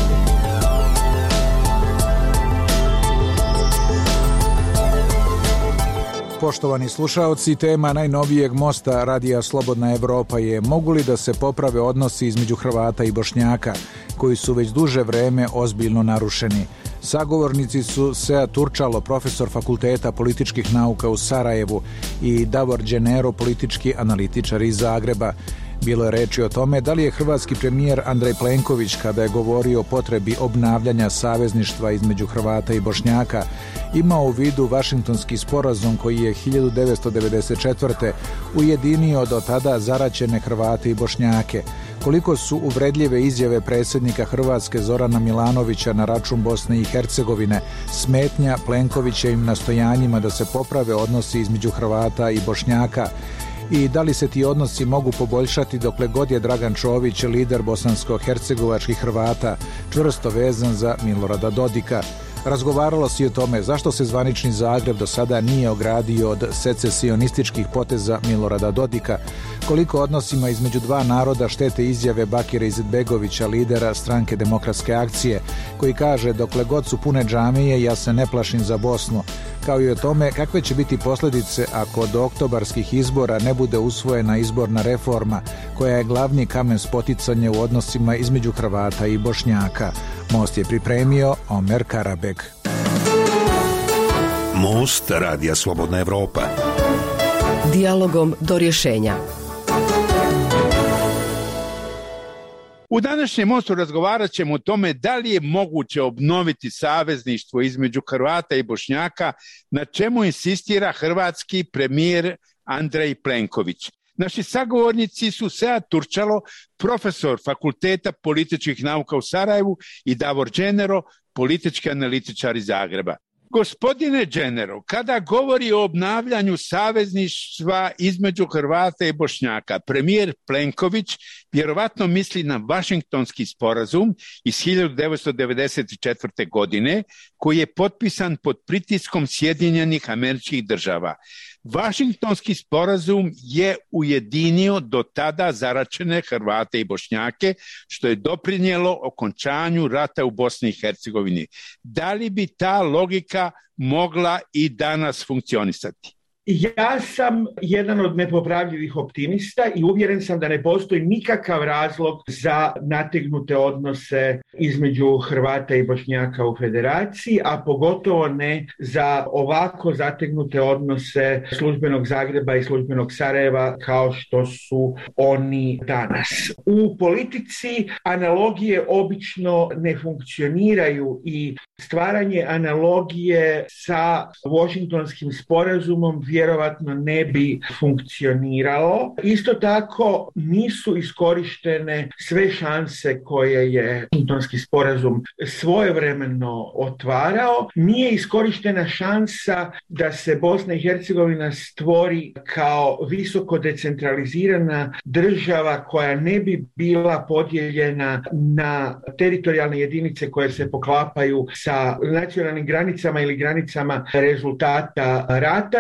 Speaker 24: Poštovani slušaoci, tema najnovijeg mosta Radija Slobodna Evropa je: mogu li da se poprave odnosi između Hrvata i Bošnjaka, koji su već duže vreme ozbiljno narušeni. Sagovornici su Sead Turčalo, profesor Fakulteta političkih nauka u Sarajevu, i Davor Đenero, politički analitičar iz Zagreba. Bilo je reči o tome da li je hrvatski premijer Andrej Plenković, kada je govorio o potrebi obnavljanja savezništva između Hrvata i Bošnjaka, imao u vidu Vašingtonski sporazum koji je hiljadu devetsto devedeset četvrte. ujedinio do tada zaraćene Hrvate i Bošnjake. Koliko su uvredljive izjave predsjednika Hrvatske Zorana Milanovića na račun Bosne i Hercegovine smetnja Plenkovićevim nastojanjima da se poprave odnosi između Hrvata i Bošnjaka, i da li se ti odnosi mogu poboljšati dokle god je Dragan Čović, lider bosansko-hercegovačkih Hrvata, čvrsto vezan za Milorada Dodika. Razgovaralo se i o tome zašto se zvanični Zagreb do sada nije ogradio od secesionističkih poteza Milorada Dodika, koliko odnosima između dva naroda štete izjave Bakira Izetbegovića, lidera Stranke demokratske akcije, koji kaže: dokle god su pune džamije, ja se ne plašim za Bosnu, kao i o tome kakve će biti posljedice ako do oktobarskih izbora ne bude usvojena izborna reforma, koja je glavni kamen spoticanja u odnosima između Hrvata i Bošnjaka. Most je pripremio Omer Karabek.
Speaker 9: Most Radija Slobodna Evropa.
Speaker 13: Dijalogom do rješenja.
Speaker 15: U današnjem mostu razgovarat ćemo o tome da li je moguće obnoviti savezništvo između Hrvata i Bošnjaka, na čemu insistira hrvatski premijer Andrej Plenković. Naši sagovornici su Sead Turčalo, profesor Fakulteta političkih nauka u Sarajevu, i Davor Đenero, politički analitičar iz Zagreba. Gospodine Đenero, kada govori o obnavljanju savezništva između Hrvata i Bošnjaka, premijer Plenković vjerovatno misli na Vašingtonski sporazum iz hiljadu devetsto devedeset četvrte. godine, koji je potpisan pod pritiskom Sjedinjenih Američkih Država. Vašingtonski sporazum je ujedinio do tada zaračene Hrvate i Bošnjake, što je doprinijelo okončanju rata u Bosni i Hercegovini. Da li bi ta logika mogla i danas funkcionisati?
Speaker 16: Ja sam jedan od nepopravljivih optimista i uvjeren sam da ne postoji nikakav razlog za nategnute odnose između Hrvata i Bošnjaka u federaciji, a pogotovo ne za ovako zategnute odnose službenog Zagreba i službenog Sarajeva kao što su oni danas. U politici analogije obično ne funkcioniraju i stvaranje analogije sa Washingtonskim sporazumom vjerovatno ne bi funkcioniralo. Isto tako nisu iskorištene sve šanse koje je Washingtonski sporazum svojevremeno otvarao. Nije iskorištena šansa da se Bosna i Hercegovina stvori kao visoko decentralizirana država koja ne bi bila podijeljena na teritorijalne jedinice koje se poklapaju sa nacionalnim granicama ili granicama rezultata rata. Završila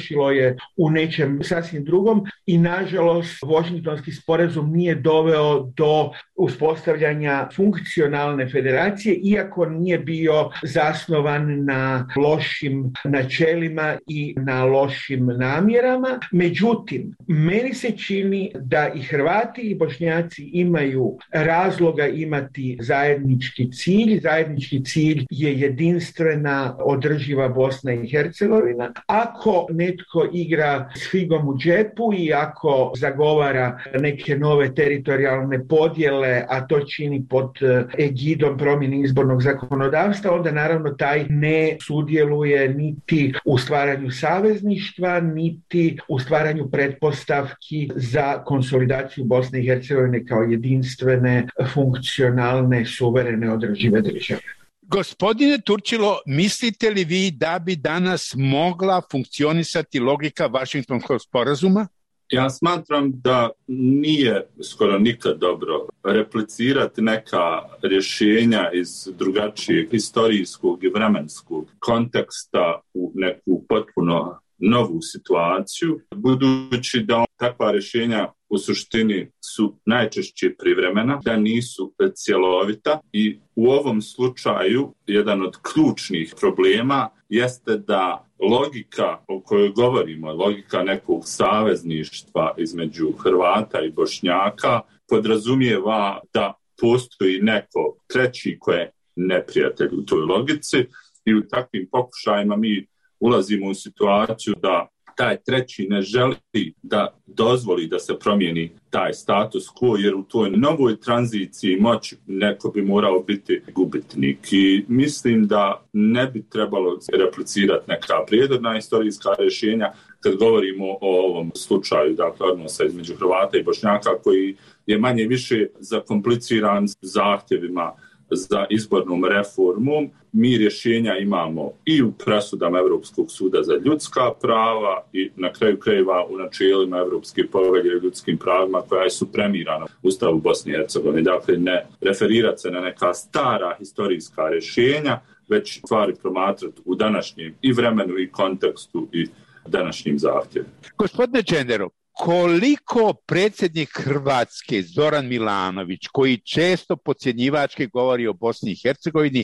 Speaker 16: završilo je u nečem sasvim drugom i nažalost Washingtonski sporazum nije doveo do uspostavljanja funkcionalne federacije, iako nije bio zasnovan na lošim načelima i na lošim namjerama. Međutim, meni se čini da i Hrvati i Bošnjaci imaju razloga imati zajednički cilj. Zajednički cilj je jedinstvena, održiva Bosna i Hercegovina. Ako netko igra s figom u džepu i ako zagovara neke nove teritorijalne podjele, a to čini pod egidom promjene izbornog zakonodavstva, onda naravno taj ne sudjeluje niti u stvaranju savezništva, niti u stvaranju pretpostavki za konsolidaciju Bosne i Hercegovine kao jedinstvene, funkcionalne, suverene, održive države.
Speaker 15: Gospodine Turčilo, mislite li vi da bi danas mogla funkcionisati logika Vašingtonskog sporazuma?
Speaker 12: Ja smatram da nije skoro nikad dobro replicirati neka rješenja iz drugačijeg historijskog i vremenskog konteksta u neku potpuno novu situaciju, budući da takva rješenja u suštini su najčešće privremena, da nisu cjelovita i u ovom slučaju jedan od ključnih problema jeste da logika o kojoj govorimo, logika nekog savezništva između Hrvata i Bošnjaka podrazumijeva da postoji neko treći koji je neprijatelj u toj logici i u takvim pokušajima mi ulazimo u situaciju da taj treći ne želi da dozvoli da se promijeni taj status quo, jer u toj novoj tranziciji moći neko bi morao biti gubitnik. I mislim da ne bi trebalo replicirati neka prijedorna historijska rješenja kad govorimo o ovom slučaju, dakle odnosa između Hrvata i Bošnjaka, koji je manje više zakompliciran zahtjevima za izbornom reformom. Mi rješenja imamo i u presudama Europskog suda za ljudska prava i na kraju krajeva u načelima Europske povelje o ljudskim pravima koja su premirana u Ustavu Bosne i Hercegovine. Dakle, ne referirati se na neka stara historijska rješenja, već stvari promatrati u današnjem i vremenu i kontekstu i današnjim zahtjevima.
Speaker 15: Gospodine Čenderov, koliko predsjednik Hrvatske Zoran Milanović, koji često podcjenjivački govori o Bosni i Hercegovini,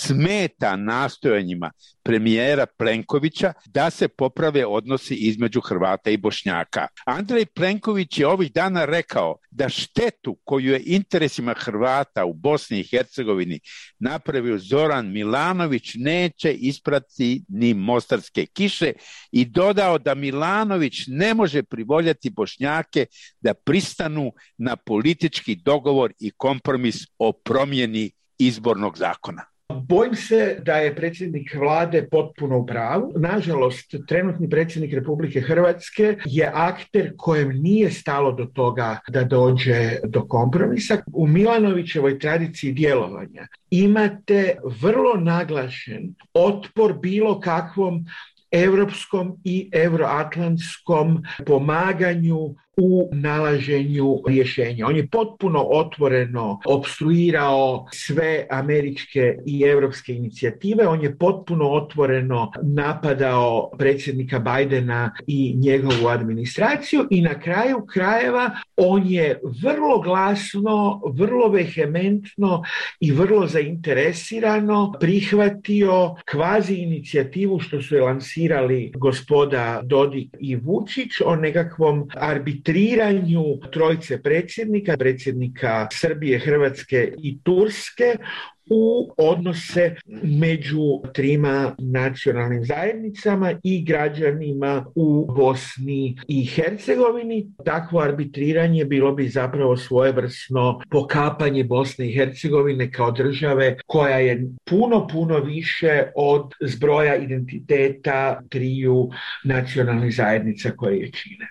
Speaker 15: smeta nastojanjima premijera Plenkovića da se poprave odnosi između Hrvata i Bošnjaka? Andrej Plenković je ovih dana rekao da štetu koju je interesima Hrvata u Bosni i Hercegovini napravio Zoran Milanović neće isprati ni mostarske kiše i dodao da Milanović ne može privoljati Bošnjake da pristanu na politički dogovor i kompromis o promjeni izbornog zakona.
Speaker 16: Bojim se da je predsjednik vlade potpuno u pravu. Nažalost, trenutni predsjednik Republike Hrvatske je akter kojem nije stalo do toga da dođe do kompromisa. U Milanovićevoj tradiciji djelovanja imate vrlo naglašen otpor bilo kakvom europskom i euroatlantskom pomaganju u nalaženju rješenja. On je potpuno otvoreno opstruirao sve američke i europske inicijative, on je potpuno otvoreno napadao predsjednika Bidena i njegovu administraciju i na kraju krajeva on je vrlo glasno, vrlo vehementno i vrlo zainteresirano prihvatio kvazi inicijativu što su je lansirali gospoda Dodik i Vučić o nekakvom arbitražu arbitriranju trojice predsjednika, predsjednika Srbije, Hrvatske i Turske u odnose među trima nacionalnim zajednicama i građanima u Bosni i Hercegovini. Takvo arbitriranje bilo bi zapravo svojevrsno pokapanje Bosne i Hercegovine kao države koja je puno, puno više od zbroja identiteta triju nacionalnih zajednica koje je čine.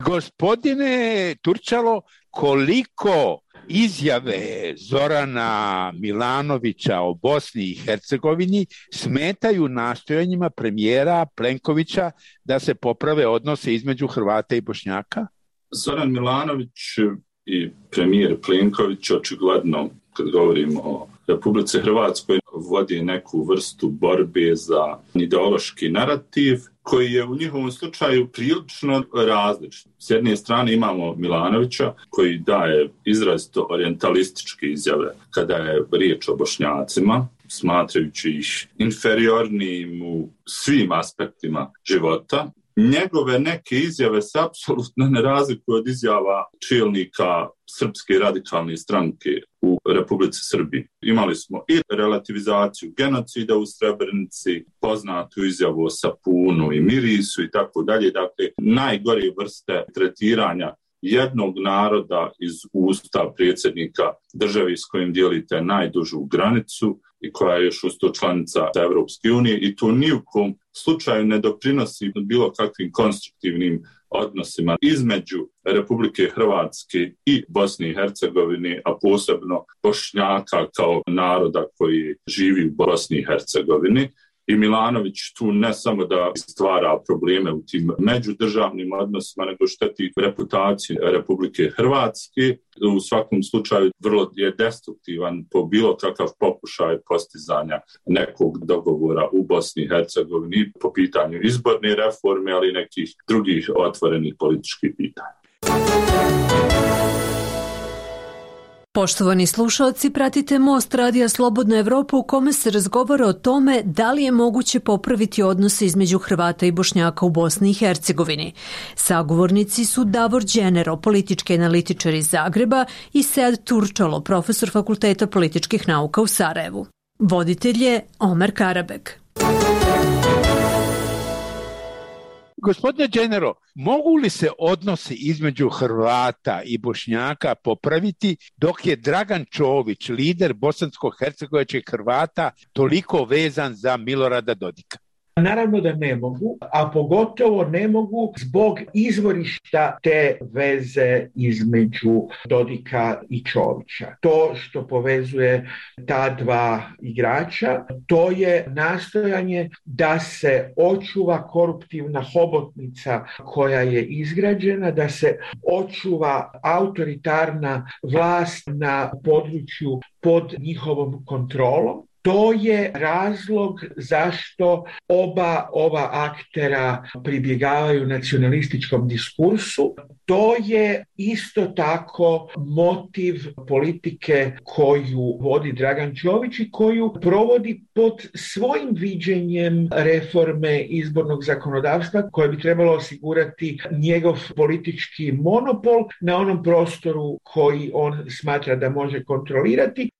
Speaker 15: Gospodine Turčalo, koliko izjave Zorana Milanovića o Bosni i Hercegovini smetaju nastojanjima premijera Plenkovića da se poprave odnose između Hrvata i Bošnjaka?
Speaker 12: Zoran Milanović i premijer Plenković očigledno, kad govorimo o Republici Hrvatskoj, vodi neku vrstu borbe za ideološki narativ koji je u njihovom slučaju prilično različit. S jedne strane imamo Milanovića koji daje izrazito orijentalističke izjave kada je riječ o Bošnjacima, smatrajući ih inferiornim u svim aspektima života. Njegove neke izjave se apsolutno ne razlikuju od izjava čelnika Srpske radikalne stranke u Republici Srbiji. Imali smo i relativizaciju genocida u Srebrenici, poznatu izjavu o sapunu i mirisu i tako dalje. Dakle, najgore vrste tretiranja jednog naroda iz usta predsjednika države s kojim dijelite najdužu granicu i koja je još usto članica Evropske unije i to ni u kom slučaju ne doprinosi bilo kakvim konstruktivnim odnosima između Republike Hrvatske i Bosne i Hercegovine, a posebno Bošnjaka kao naroda koji živi u Bosni i Hercegovini. I Milanović tu ne samo da stvara probleme u tim međudržavnim odnosima, nego šteti reputaciju Republike Hrvatske. U svakom slučaju vrlo je destruktivan po bilo kakav pokušaj postizanja nekog dogovora u Bosni i Hercegovini po pitanju izborne reforme, ali i nekih drugih otvorenih političkih pitanja.
Speaker 14: Poštovani slušalci, pratite Most Radija Slobodna Evropa u kome se razgovara o tome da li je moguće popraviti odnose između Hrvata i Bošnjaka u Bosni i Hercegovini. Sagovornici su Davor Đenero, politički analitičar iz Zagreba, i Sead Turčalo, profesor Fakulteta političkih nauka u Sarajevu. Voditelj je Omer Karabek.
Speaker 15: Gospodine Đenero, mogu li se odnosi između Hrvata i Bošnjaka popraviti dok je Dragan Čović, lider bosansko-hercegovačkih Hrvata, toliko vezan za Milorada Dodika?
Speaker 16: Naravno da ne mogu, a pogotovo ne mogu zbog izvorišta te veze između Dodika i Čovića. To što povezuje ta dva igrača, to je nastojanje da se očuva koruptivna hobotnica koja je izgrađena, da se očuva autoritarna vlast na području pod njihovom kontrolom. To je razlog zašto oba ova aktera pribjegavaju nacionalističkom diskursu. To je isto tako motiv politike koju vodi Dragan Čović i koju provodi pod svojim viđenjem reforme izbornog zakonodavstva koje bi trebalo osigurati njegov politički monopol na onom prostoru koji on smatra da može kontrolirati.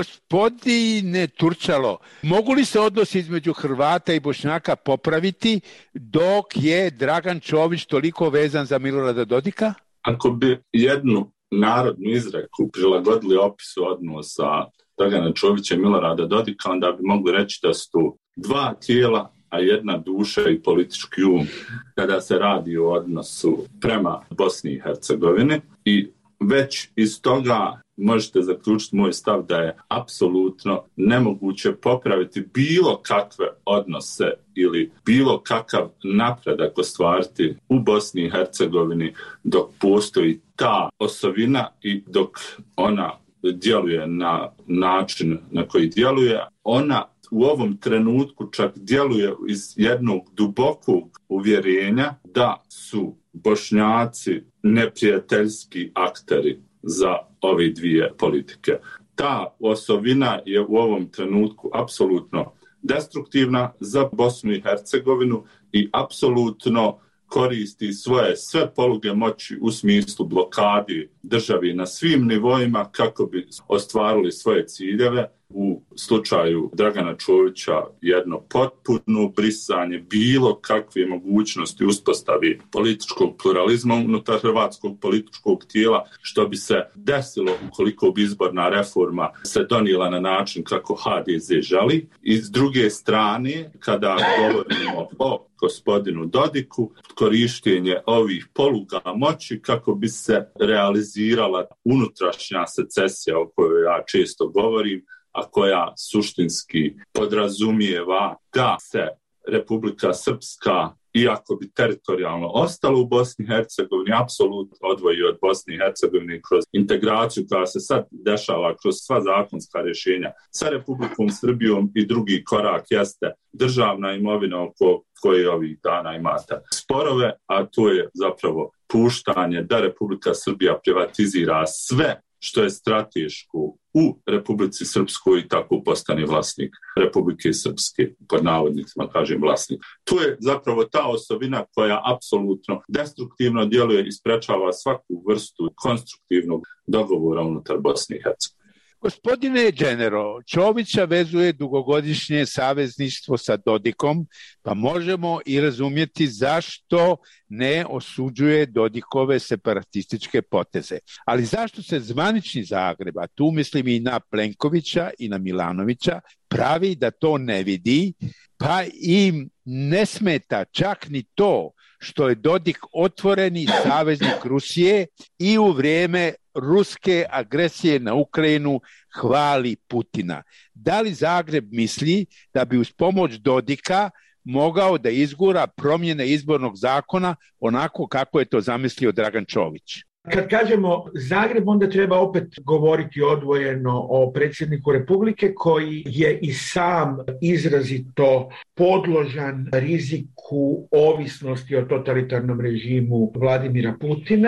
Speaker 15: Gospodine Turčalo, mogu li se odnosi između Hrvata i Bošnjaka popraviti dok je Dragan Čović toliko vezan za Milorada Dodika?
Speaker 12: Ako bi jednu narodnu izreku prilagodili opisu odnosa Dragana Čovića i Milorada Dodika, onda bi mogli reći da su tu dva tijela, a jedna duša i politički um kada se radi o odnosu prema Bosni i Hercegovini. I već iz toga možete zaključiti moj stav da je apsolutno nemoguće popraviti bilo kakve odnose ili bilo kakav napredak ostvariti u Bosni i Hercegovini dok postoji ta osovina i dok ona djeluje na način na koji djeluje. Ona u ovom trenutku čak djeluje iz jednog dubokog uvjerenja da su Bošnjaci neprijateljski akteri za ove dvije politike. Ta osovina je u ovom trenutku apsolutno destruktivna za Bosnu i Hercegovinu i apsolutno koristi svoje sve poluge moći u smislu blokadi državi na svim nivoima kako bi ostvarili svoje ciljeve. U slučaju Dragana Čovića jedno potpuno brisanje bilo kakve mogućnosti uspostavi političkog pluralizma unutar hrvatskog političkog tijela, što bi se desilo ukoliko bi izborna reforma se donijela na način kako ha de ze želi. I s druge strane, kada govorimo o gospodinu Dodiku, korištenje ovih poluga moći kako bi se realizirala unutrašnja secesija o kojoj ja često govorim, a koja suštinski podrazumijeva da se Republika Srpska iako bi teritorijalno ostalo u Bosni i Hercegovini, apsolutno odvoji od Bosne i Hercegovine kroz integraciju koja se sad dešava kroz sva zakonska rješenja sa Republikom Srbijom i drugi korak jeste državna imovina oko koje ovih dana imate sporove, a to je zapravo puštanje da Republika Srbija privatizira sve što je strateško u Republici Srpskoj i tako postane vlasnik Republike Srpske, pod navodnicima kažem vlasnik. To je zapravo ta osobina koja apsolutno destruktivno djeluje i sprečava svaku vrstu konstruktivnog dogovora unutar Bosne i Hercegovine.
Speaker 15: Gospodine Genero, Čovića vezuje dugogodišnje savezništvo sa Dodikom, pa možemo i razumjeti zašto ne osuđuje Dodikove separatističke poteze. Ali zašto se zvanični Zagreb, a tu mislim i na Plenkovića i na Milanovića, pravi da to ne vidi, pa im ne smeta čak ni to što je Dodik otvoreni saveznik Rusije i u vrijeme ruske agresije na Ukrajinu hvali Putina. Da li Zagreb misli da bi uz pomoć Dodika mogao da izgura promjene izbornog zakona onako kako je to zamislio Dragan Čović?
Speaker 16: Kad kažemo Zagreb, onda treba opet govoriti odvojeno o predsjedniku Republike koji je i sam izrazito podložan riziku ovisnosti o totalitarnom režimu Vladimira Putina.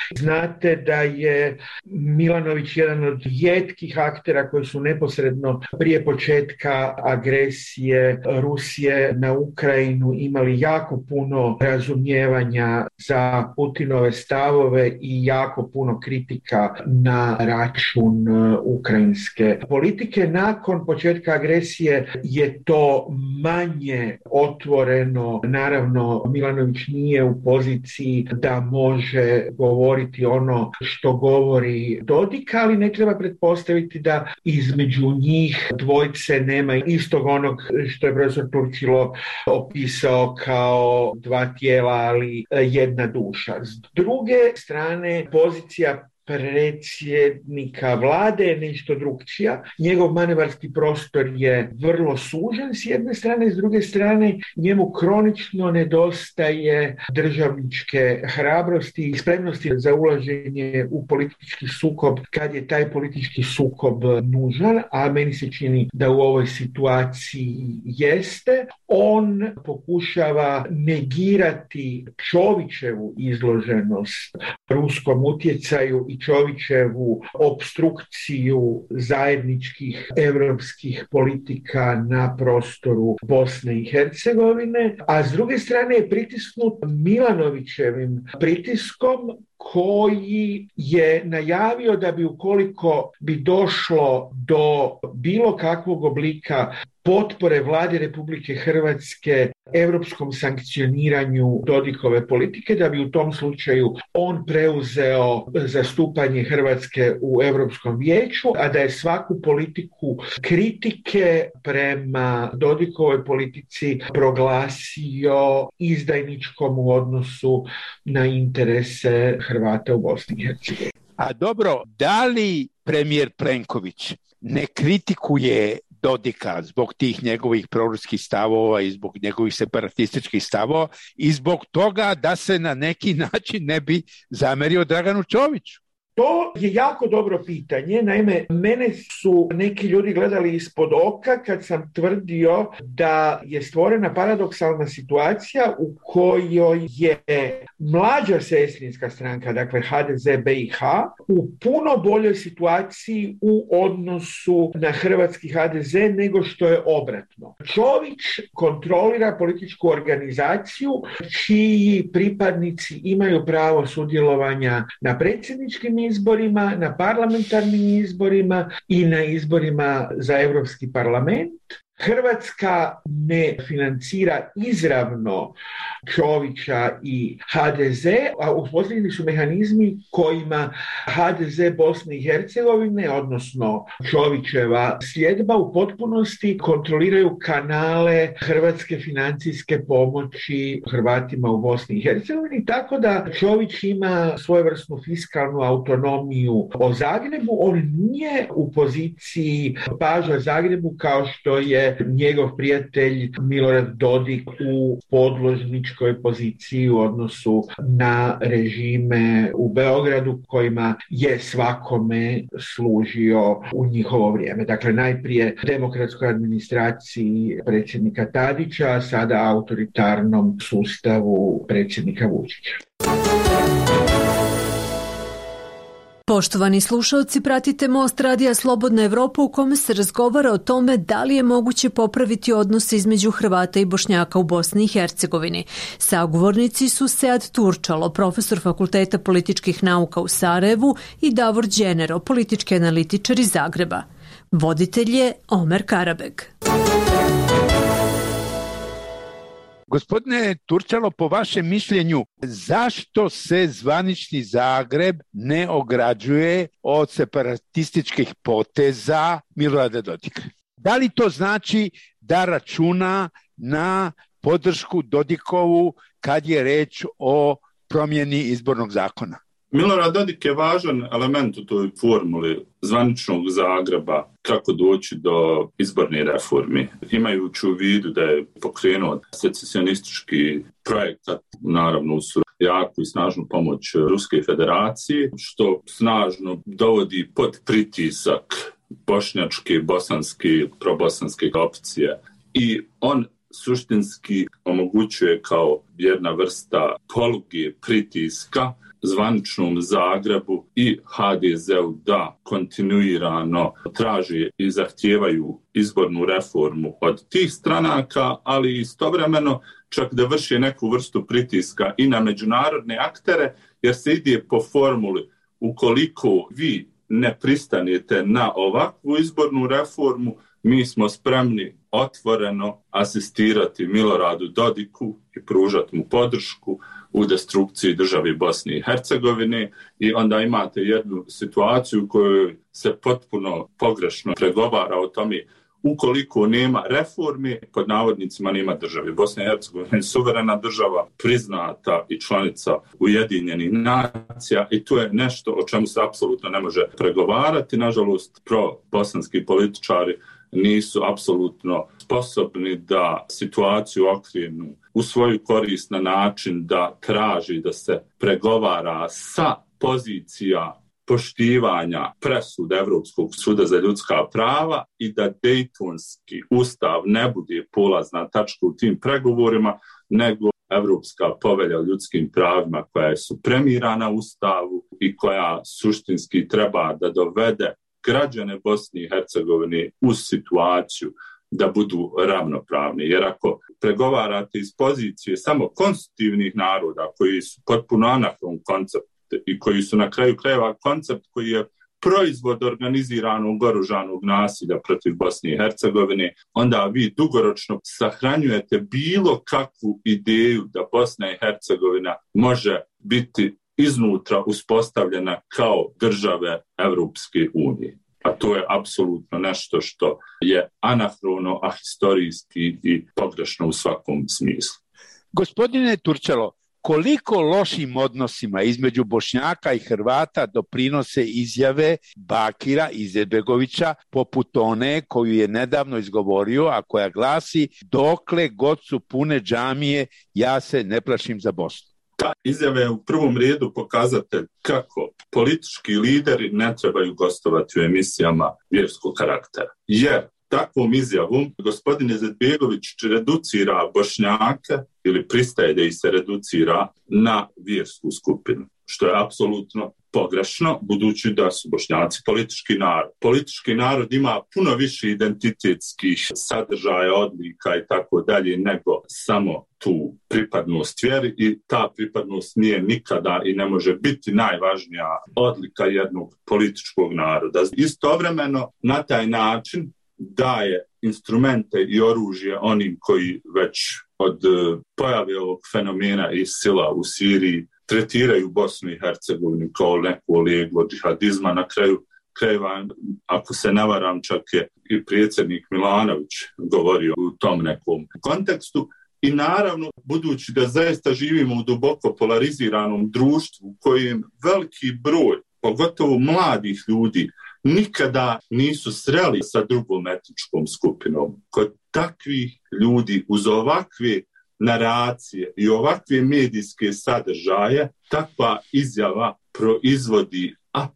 Speaker 16: Znate da je Milanović jedan od rijetkih aktera koji su neposredno prije početka agresije Rusije na Ukrajinu imali jako puno razumijevanja za Putinove stavove i jako puno kritika na račun ukrajinske politike. Nakon početka agresije je to manje otvoreno. Naravno, Milanović nije u poziciji da može govoriti ono što govori Dodik, ali ne treba pretpostaviti da između njih dvojce nema istog onog što je profesor Turčilo opisao kao dva tijela, ali jedna duša. S druge strane, pozicija predsjednika vlade je nešto drugčija. Njegov manevarski prostor je vrlo sužen s jedne strane, s druge strane njemu kronično nedostaje državničke hrabrosti i spremnosti za ulaženje u politički sukob kad je taj politički sukob nužan, a meni se čini da u ovoj situaciji jeste. On pokušava negirati Čovićevu izloženost ruskom utjecaju i Čovićevu opstrukciju zajedničkih europskih politika na prostoru Bosne i Hercegovine, a s druge strane je pritisnut Milanovićevim pritiskom koji je najavio da bi ukoliko bi došlo do bilo kakvog oblika potpore vlade Republike Hrvatske europskom sankcioniranju Dodikove politike, da bi u tom slučaju on preuzeo zastupanje Hrvatske u Europskom vijeću, a da je svaku politiku kritike prema Dodikovoj politici proglasio izdajničkom u odnosu na interese Hrvata u Bosni i Hercegovini.
Speaker 15: A dobro, da li premijer Plenković ne kritikuje Dodika zbog tih njegovih proruskih stavova i zbog njegovih separatističkih stavova i zbog toga da se na neki način ne bi zamerio Draganu Čoviću?
Speaker 16: To je jako dobro pitanje. Naime, mene su neki ljudi gledali ispod oka kad sam tvrdio da je stvorena paradoksalna situacija u kojoj je mlađa sestrinska stranka, dakle ha de ze be i ha, u puno boljoj situaciji u odnosu na hrvatski ha de ze nego što je obratno. Čović kontrolira političku organizaciju čiji pripadnici imaju pravo sudjelovanja na predsjedničkim izborima, na parlamentarnim izborima i na izborima za Europski parlament. Hrvatska ne financira izravno Čovića i ha de ze, a uspostavljeni su mehanizmi kojima ha de ze Bosne i Hercegovine, odnosno Čovićeva sljedba, u potpunosti kontroliraju kanale hrvatske financijske pomoći Hrvatima u Bosni i Hercegovini, tako da Čović ima svojevrsnu fiskalnu autonomiju o Zagrebu. On nije u poziciji paža Zagrebu kao što je je njegov prijatelj Milorad Dodik u podložničkoj poziciji u odnosu na režime u Beogradu kojima je svakome služio u njihovo vrijeme. Dakle, najprije demokratskoj administraciji predsjednika Tadića, a sada autoritarnom sustavu predsjednika Vučića.
Speaker 14: Poštovani slušalci, pratite Most Radija Slobodna Evropa u kome se razgovara o tome da li je moguće popraviti odnose između Hrvata i Bošnjaka u Bosni i Hercegovini. Sagovornici su Sead Turčalo, profesor Fakulteta političkih nauka u Sarajevu, i Davor Đenero, politički analitičar iz Zagreba. Voditelj je Omer Karabeg.
Speaker 15: Gospodine Turčalo, po vašem mišljenju, zašto se zvanični Zagreb ne ograđuje od separatističkih poteza Milorada Dodika? Da li to znači da računa na podršku Dodikovu kad je reč o promjeni izbornog zakona?
Speaker 12: Milorad Dodik je važan element u toj formuli zvaničnog Zagreba kako doći do izborne reformi. Imajući u vidu da je pokrenuo secesionistički projekat, naravno uz jaku i snažnu pomoć Ruske federacije, što snažno dovodi pod pritisak bošnjačke, bosanske, probosanske opcije. I on suštinski omogućuje kao jedna vrsta poluge pritiska zvaničnom Zagrebu i ha de zeu da kontinuirano traži i zahtijevaju izbornu reformu od tih stranaka, ali istovremeno čak da vrši neku vrstu pritiska i na međunarodne aktere, jer se ide po formuli ukoliko vi ne pristanete na ovakvu izbornu reformu, mi smo spremni otvoreno asistirati Miloradu Dodiku i pružati mu podršku u destrukciji države Bosne i Hercegovine, i onda imate jednu situaciju u kojoj se potpuno pogrešno pregovara o tome ukoliko nema reforme, pod navodnicima nema države. Bosna i Hercegovina je suverena država, priznata i članica Ujedinjenih nacija, i to je nešto o čemu se apsolutno ne može pregovarati. Nažalost, pro-bosanski političari nisu apsolutno sposobni da situaciju okrenu u svoju korist na način da traži da se pregovara sa pozicija poštivanja presuda Evropskog suda za ljudska prava i da Dejtonski ustav ne bude polazna tačka u tim pregovorima, nego Evropska povelja o ljudskim pravima koja je supremirana ustavu i koja suštinski treba da dovede građane Bosne i Hercegovine u situaciju da budu ravnopravni. Jer ako pregovarate iz pozicije samo konstitutivnih naroda koji su potpuno anahron koncept i koji su na kraju krajeva koncept koji je proizvod organiziranog oružanog nasilja protiv Bosne i Hercegovine, onda vi dugoročno sahranjujete bilo kakvu ideju da Bosna i Hercegovina može biti iznutra uspostavljena kao države Evropske unije. A to je apsolutno nešto što je anahrono, ahistorijski i pogrešno u svakom smislu.
Speaker 15: Gospodine Turčalo, koliko lošim odnosima između Bošnjaka i Hrvata doprinose izjave Bakira Izetbegovića poput one koju je nedavno izgovorio, a koja glasi: dokle god su pune džamije, ja se ne plašim za Bosnu.
Speaker 12: Ta izjava je u prvom redu pokazatelj kako politički lideri ne trebaju gostovati u emisijama vjerskog karaktera. Jer takvom izjavom gospodin Izetbegović reducira Bošnjake ili pristaje da ih se reducira na vjersku skupinu, što je apsolutno pogrešno, budući da su Bošnjaci politički narod. Politički narod ima puno više identitetskih sadržaja, odlika i tako dalje nego samo tu pripadnost vjeri, i ta pripadnost nije nikada i ne može biti najvažnija odlika jednog političkog naroda. Istovremeno na taj način daje instrumente i oružje onim koji već od pojave ovog fenomena i sila u Siriji tretiraju Bosnu i Hercegovinu kao neko leglo džihadizma. Na kraju krajeva, ako se ne varam, čak je i predsjednik Milanović govorio u tom nekom kontekstu. I naravno, budući da zaista živimo u duboko polariziranom društvu u kojem veliki broj, pogotovo mladih ljudi, nikada nisu sreli sa drugom etničkom skupinom. Kod takvih ljudi uz ovakve naracije i ovakve medijske sadržaje, takva izjava proizvodi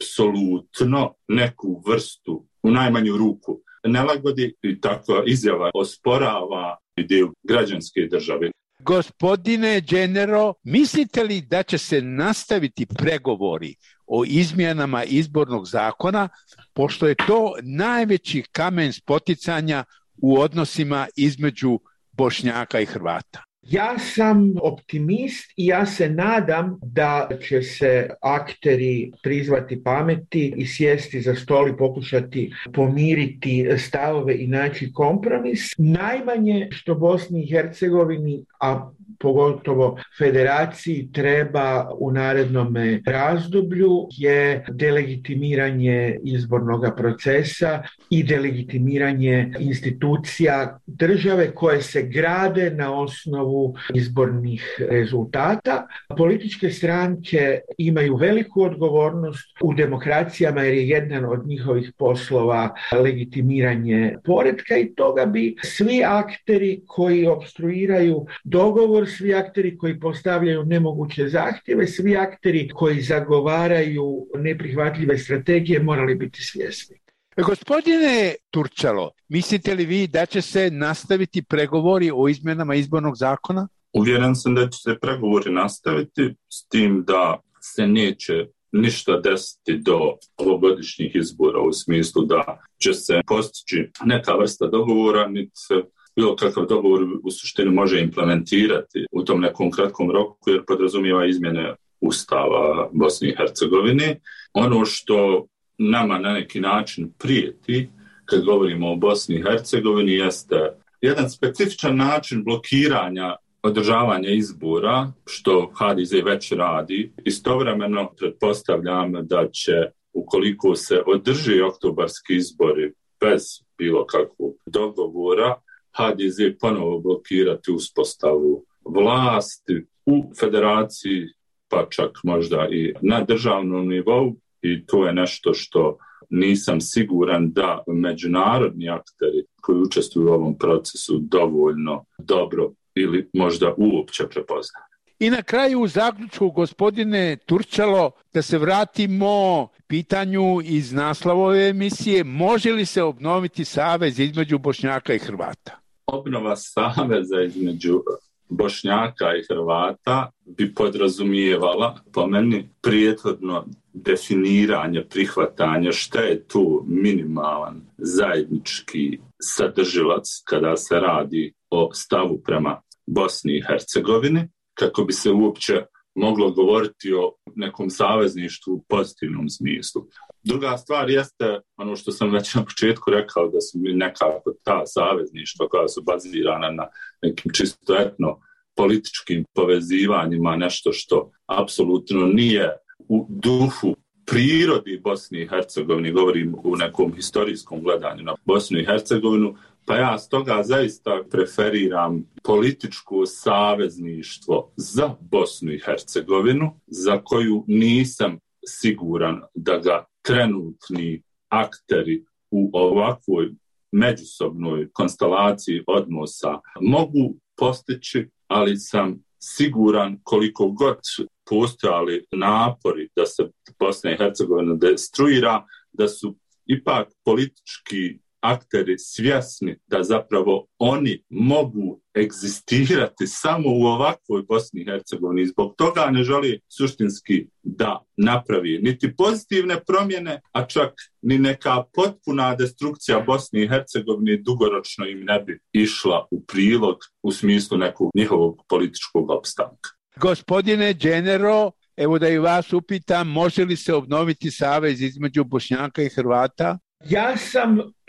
Speaker 12: apsolutno neku vrstu, u najmanju ruku, nelagodi, i takva izjava osporava ideju građanske države.
Speaker 15: Gospodine Genero, mislite li da će se nastaviti pregovori o izmjenama izbornog zakona, pošto je to najveći kamen spoticanja u odnosima između Bošnjaka i Hrvata?
Speaker 16: Ja sam optimist i ja se nadam da će se akteri prizvati pameti i sjesti za stol i pokušati pomiriti stavove i naći kompromis. Najmanje što Bosni i Hercegovini, a pogotovo federaciji, treba u narednom razdoblju je delegitimiranje izbornog procesa i delegitimiranje institucija države koje se grade na osnovu izbornih rezultata. Političke stranke imaju veliku odgovornost u demokracijama jer je jedan od njihovih poslova legitimiranje poretka i toga bi svi akteri koji opstruiraju dogovor, svi akteri koji postavljaju nemoguće zahtjeve, svi akteri koji zagovaraju neprihvatljive strategije morali biti svjesni.
Speaker 15: Gospodine Turčalo, mislite li vi da će se nastaviti pregovori o izmjenama izbornog zakona?
Speaker 12: Uvjeren sam da će se pregovori nastaviti, s tim da se neće ništa desiti do ovogodišnjih izbora, u smislu da će se postići neka vrsta dogovora, niti se bilo kakav dogovor u suštini može implementirati u tom nekom kratkom roku, jer podrazumijeva izmjene Ustava Bosne i Hercegovine. Ono što nama na neki način prijeti kad govorimo o Bosni i Hercegovini jeste jedan specifičan način blokiranja održavanja izbora, što ha de ze već radi. Istovremeno pretpostavljam da će, ukoliko se održi oktobarski izbori bez bilo kakvog dogovora, ha de ze ponovo blokirati uspostavu vlasti u federaciji, pa čak možda i na državnom nivou, i to je nešto što nisam siguran da međunarodni akteri koji učestvuju u ovom procesu dovoljno dobro ili možda uopće prepoznaju.
Speaker 15: I na kraju u zaključku, gospodine Turčalo, da se vratimo pitanju iz naslova ove emisije, može li se obnoviti savez između Bošnjaka i Hrvata?
Speaker 12: Obnova saveza između Bošnjaka i Hrvata bi podrazumijevala, po meni, prijethodno definiranje, prihvatanje šta je tu minimalan zajednički sadržilac kada se radi o stavu prema Bosni i Hercegovini, kako bi se uopće moglo govoriti o nekom savezništvu u pozitivnom smislu. Druga stvar jeste ono što sam već na početku rekao, da su mi nekako ta savezništva koja su bazirana na nekim čisto etno političkim povezivanjima, nešto što apsolutno nije u duhu prirodi Bosni i Hercegovini, govorim u nekom historijskom gledanju na Bosnu i Hercegovinu, pa ja stoga zaista preferiram političko savezništvo za Bosnu i Hercegovinu, za koju nisam siguran da ga trenutni akteri u ovakvoj međusobnoj konstelaciji odnosa mogu postići, ali sam siguran koliko god postojali napori da se Bosna i Hercegovina destruira, da su ipak politički akteri svjesni da zapravo oni mogu egzistirati samo u ovakvoj Bosni i Hercegovini. Zbog toga ne želi suštinski da napravi niti pozitivne promjene, a čak ni neka potpuna destrukcija Bosne i Hercegovine dugoročno im ne bi išla u prilog u smislu nekog njihovog političkog opstanka.
Speaker 15: Gospodine Genero, evo da i vas upitam, može li se obnoviti savez između Bošnjaka i Hrvata?
Speaker 16: Ja sam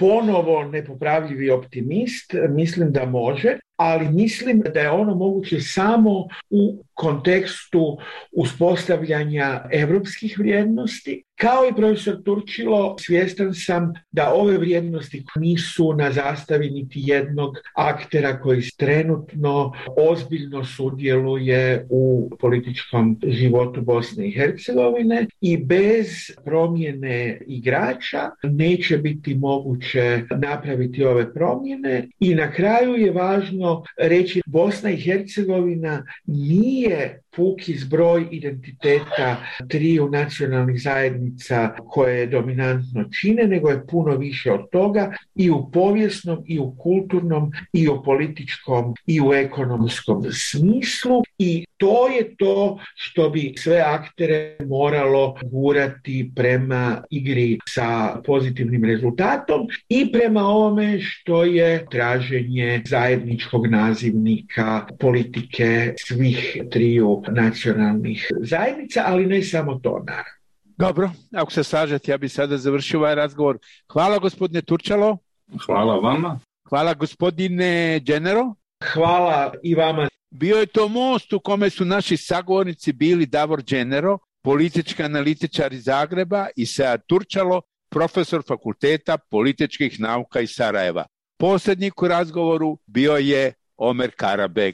Speaker 16: ponovo nepopravljivi optimist, mislim da može, ali mislim da je ono moguće samo u kontekstu uspostavljanja evropskih vrijednosti. Kao i profesor Turčilo, svjestan sam da ove vrijednosti nisu na zastavi niti jednog aktera koji trenutno ozbiljno sudjeluje u političkom životu Bosne i Hercegovine i bez promjene igrača neće biti moguće napraviti ove promjene. I na kraju je važno reći, Bosna i Hercegovina nije puki zbroj identiteta triju nacionalnih zajednica koje dominantno čine, nego je puno više od toga i u povijesnom, i u kulturnom, i u političkom, i u ekonomskom smislu. I to je to što bi sve aktere moralo gurati prema igri sa pozitivnim rezultatom i prema ovome što je traženje zajedničkog nazivnika politike svih triju nacionalnih zajednica, ali ne samo to, naravno.
Speaker 15: Dobro, ako se slažete, ja bih sada završio ovaj razgovor. Hvala gospodine Turčalo.
Speaker 12: Hvala vama.
Speaker 15: Hvala gospodine Genero.
Speaker 16: Hvala i vama.
Speaker 15: Bio je to most u kome su naši sagovornici bili Davor Genero, politički analitičar iz Zagreba, i Sead Turčalo, profesor Fakulteta političkih nauka iz Sarajeva. Posljednik u razgovoru bio je Omer Karabeg.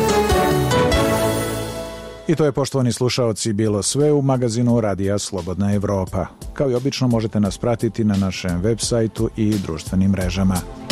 Speaker 24: I to je, poštovani slušaoci, bilo sve u magazinu Radija Slobodna Evropa. Kao i obično možete nas pratiti na našem web sajtu i društvenim mrežama.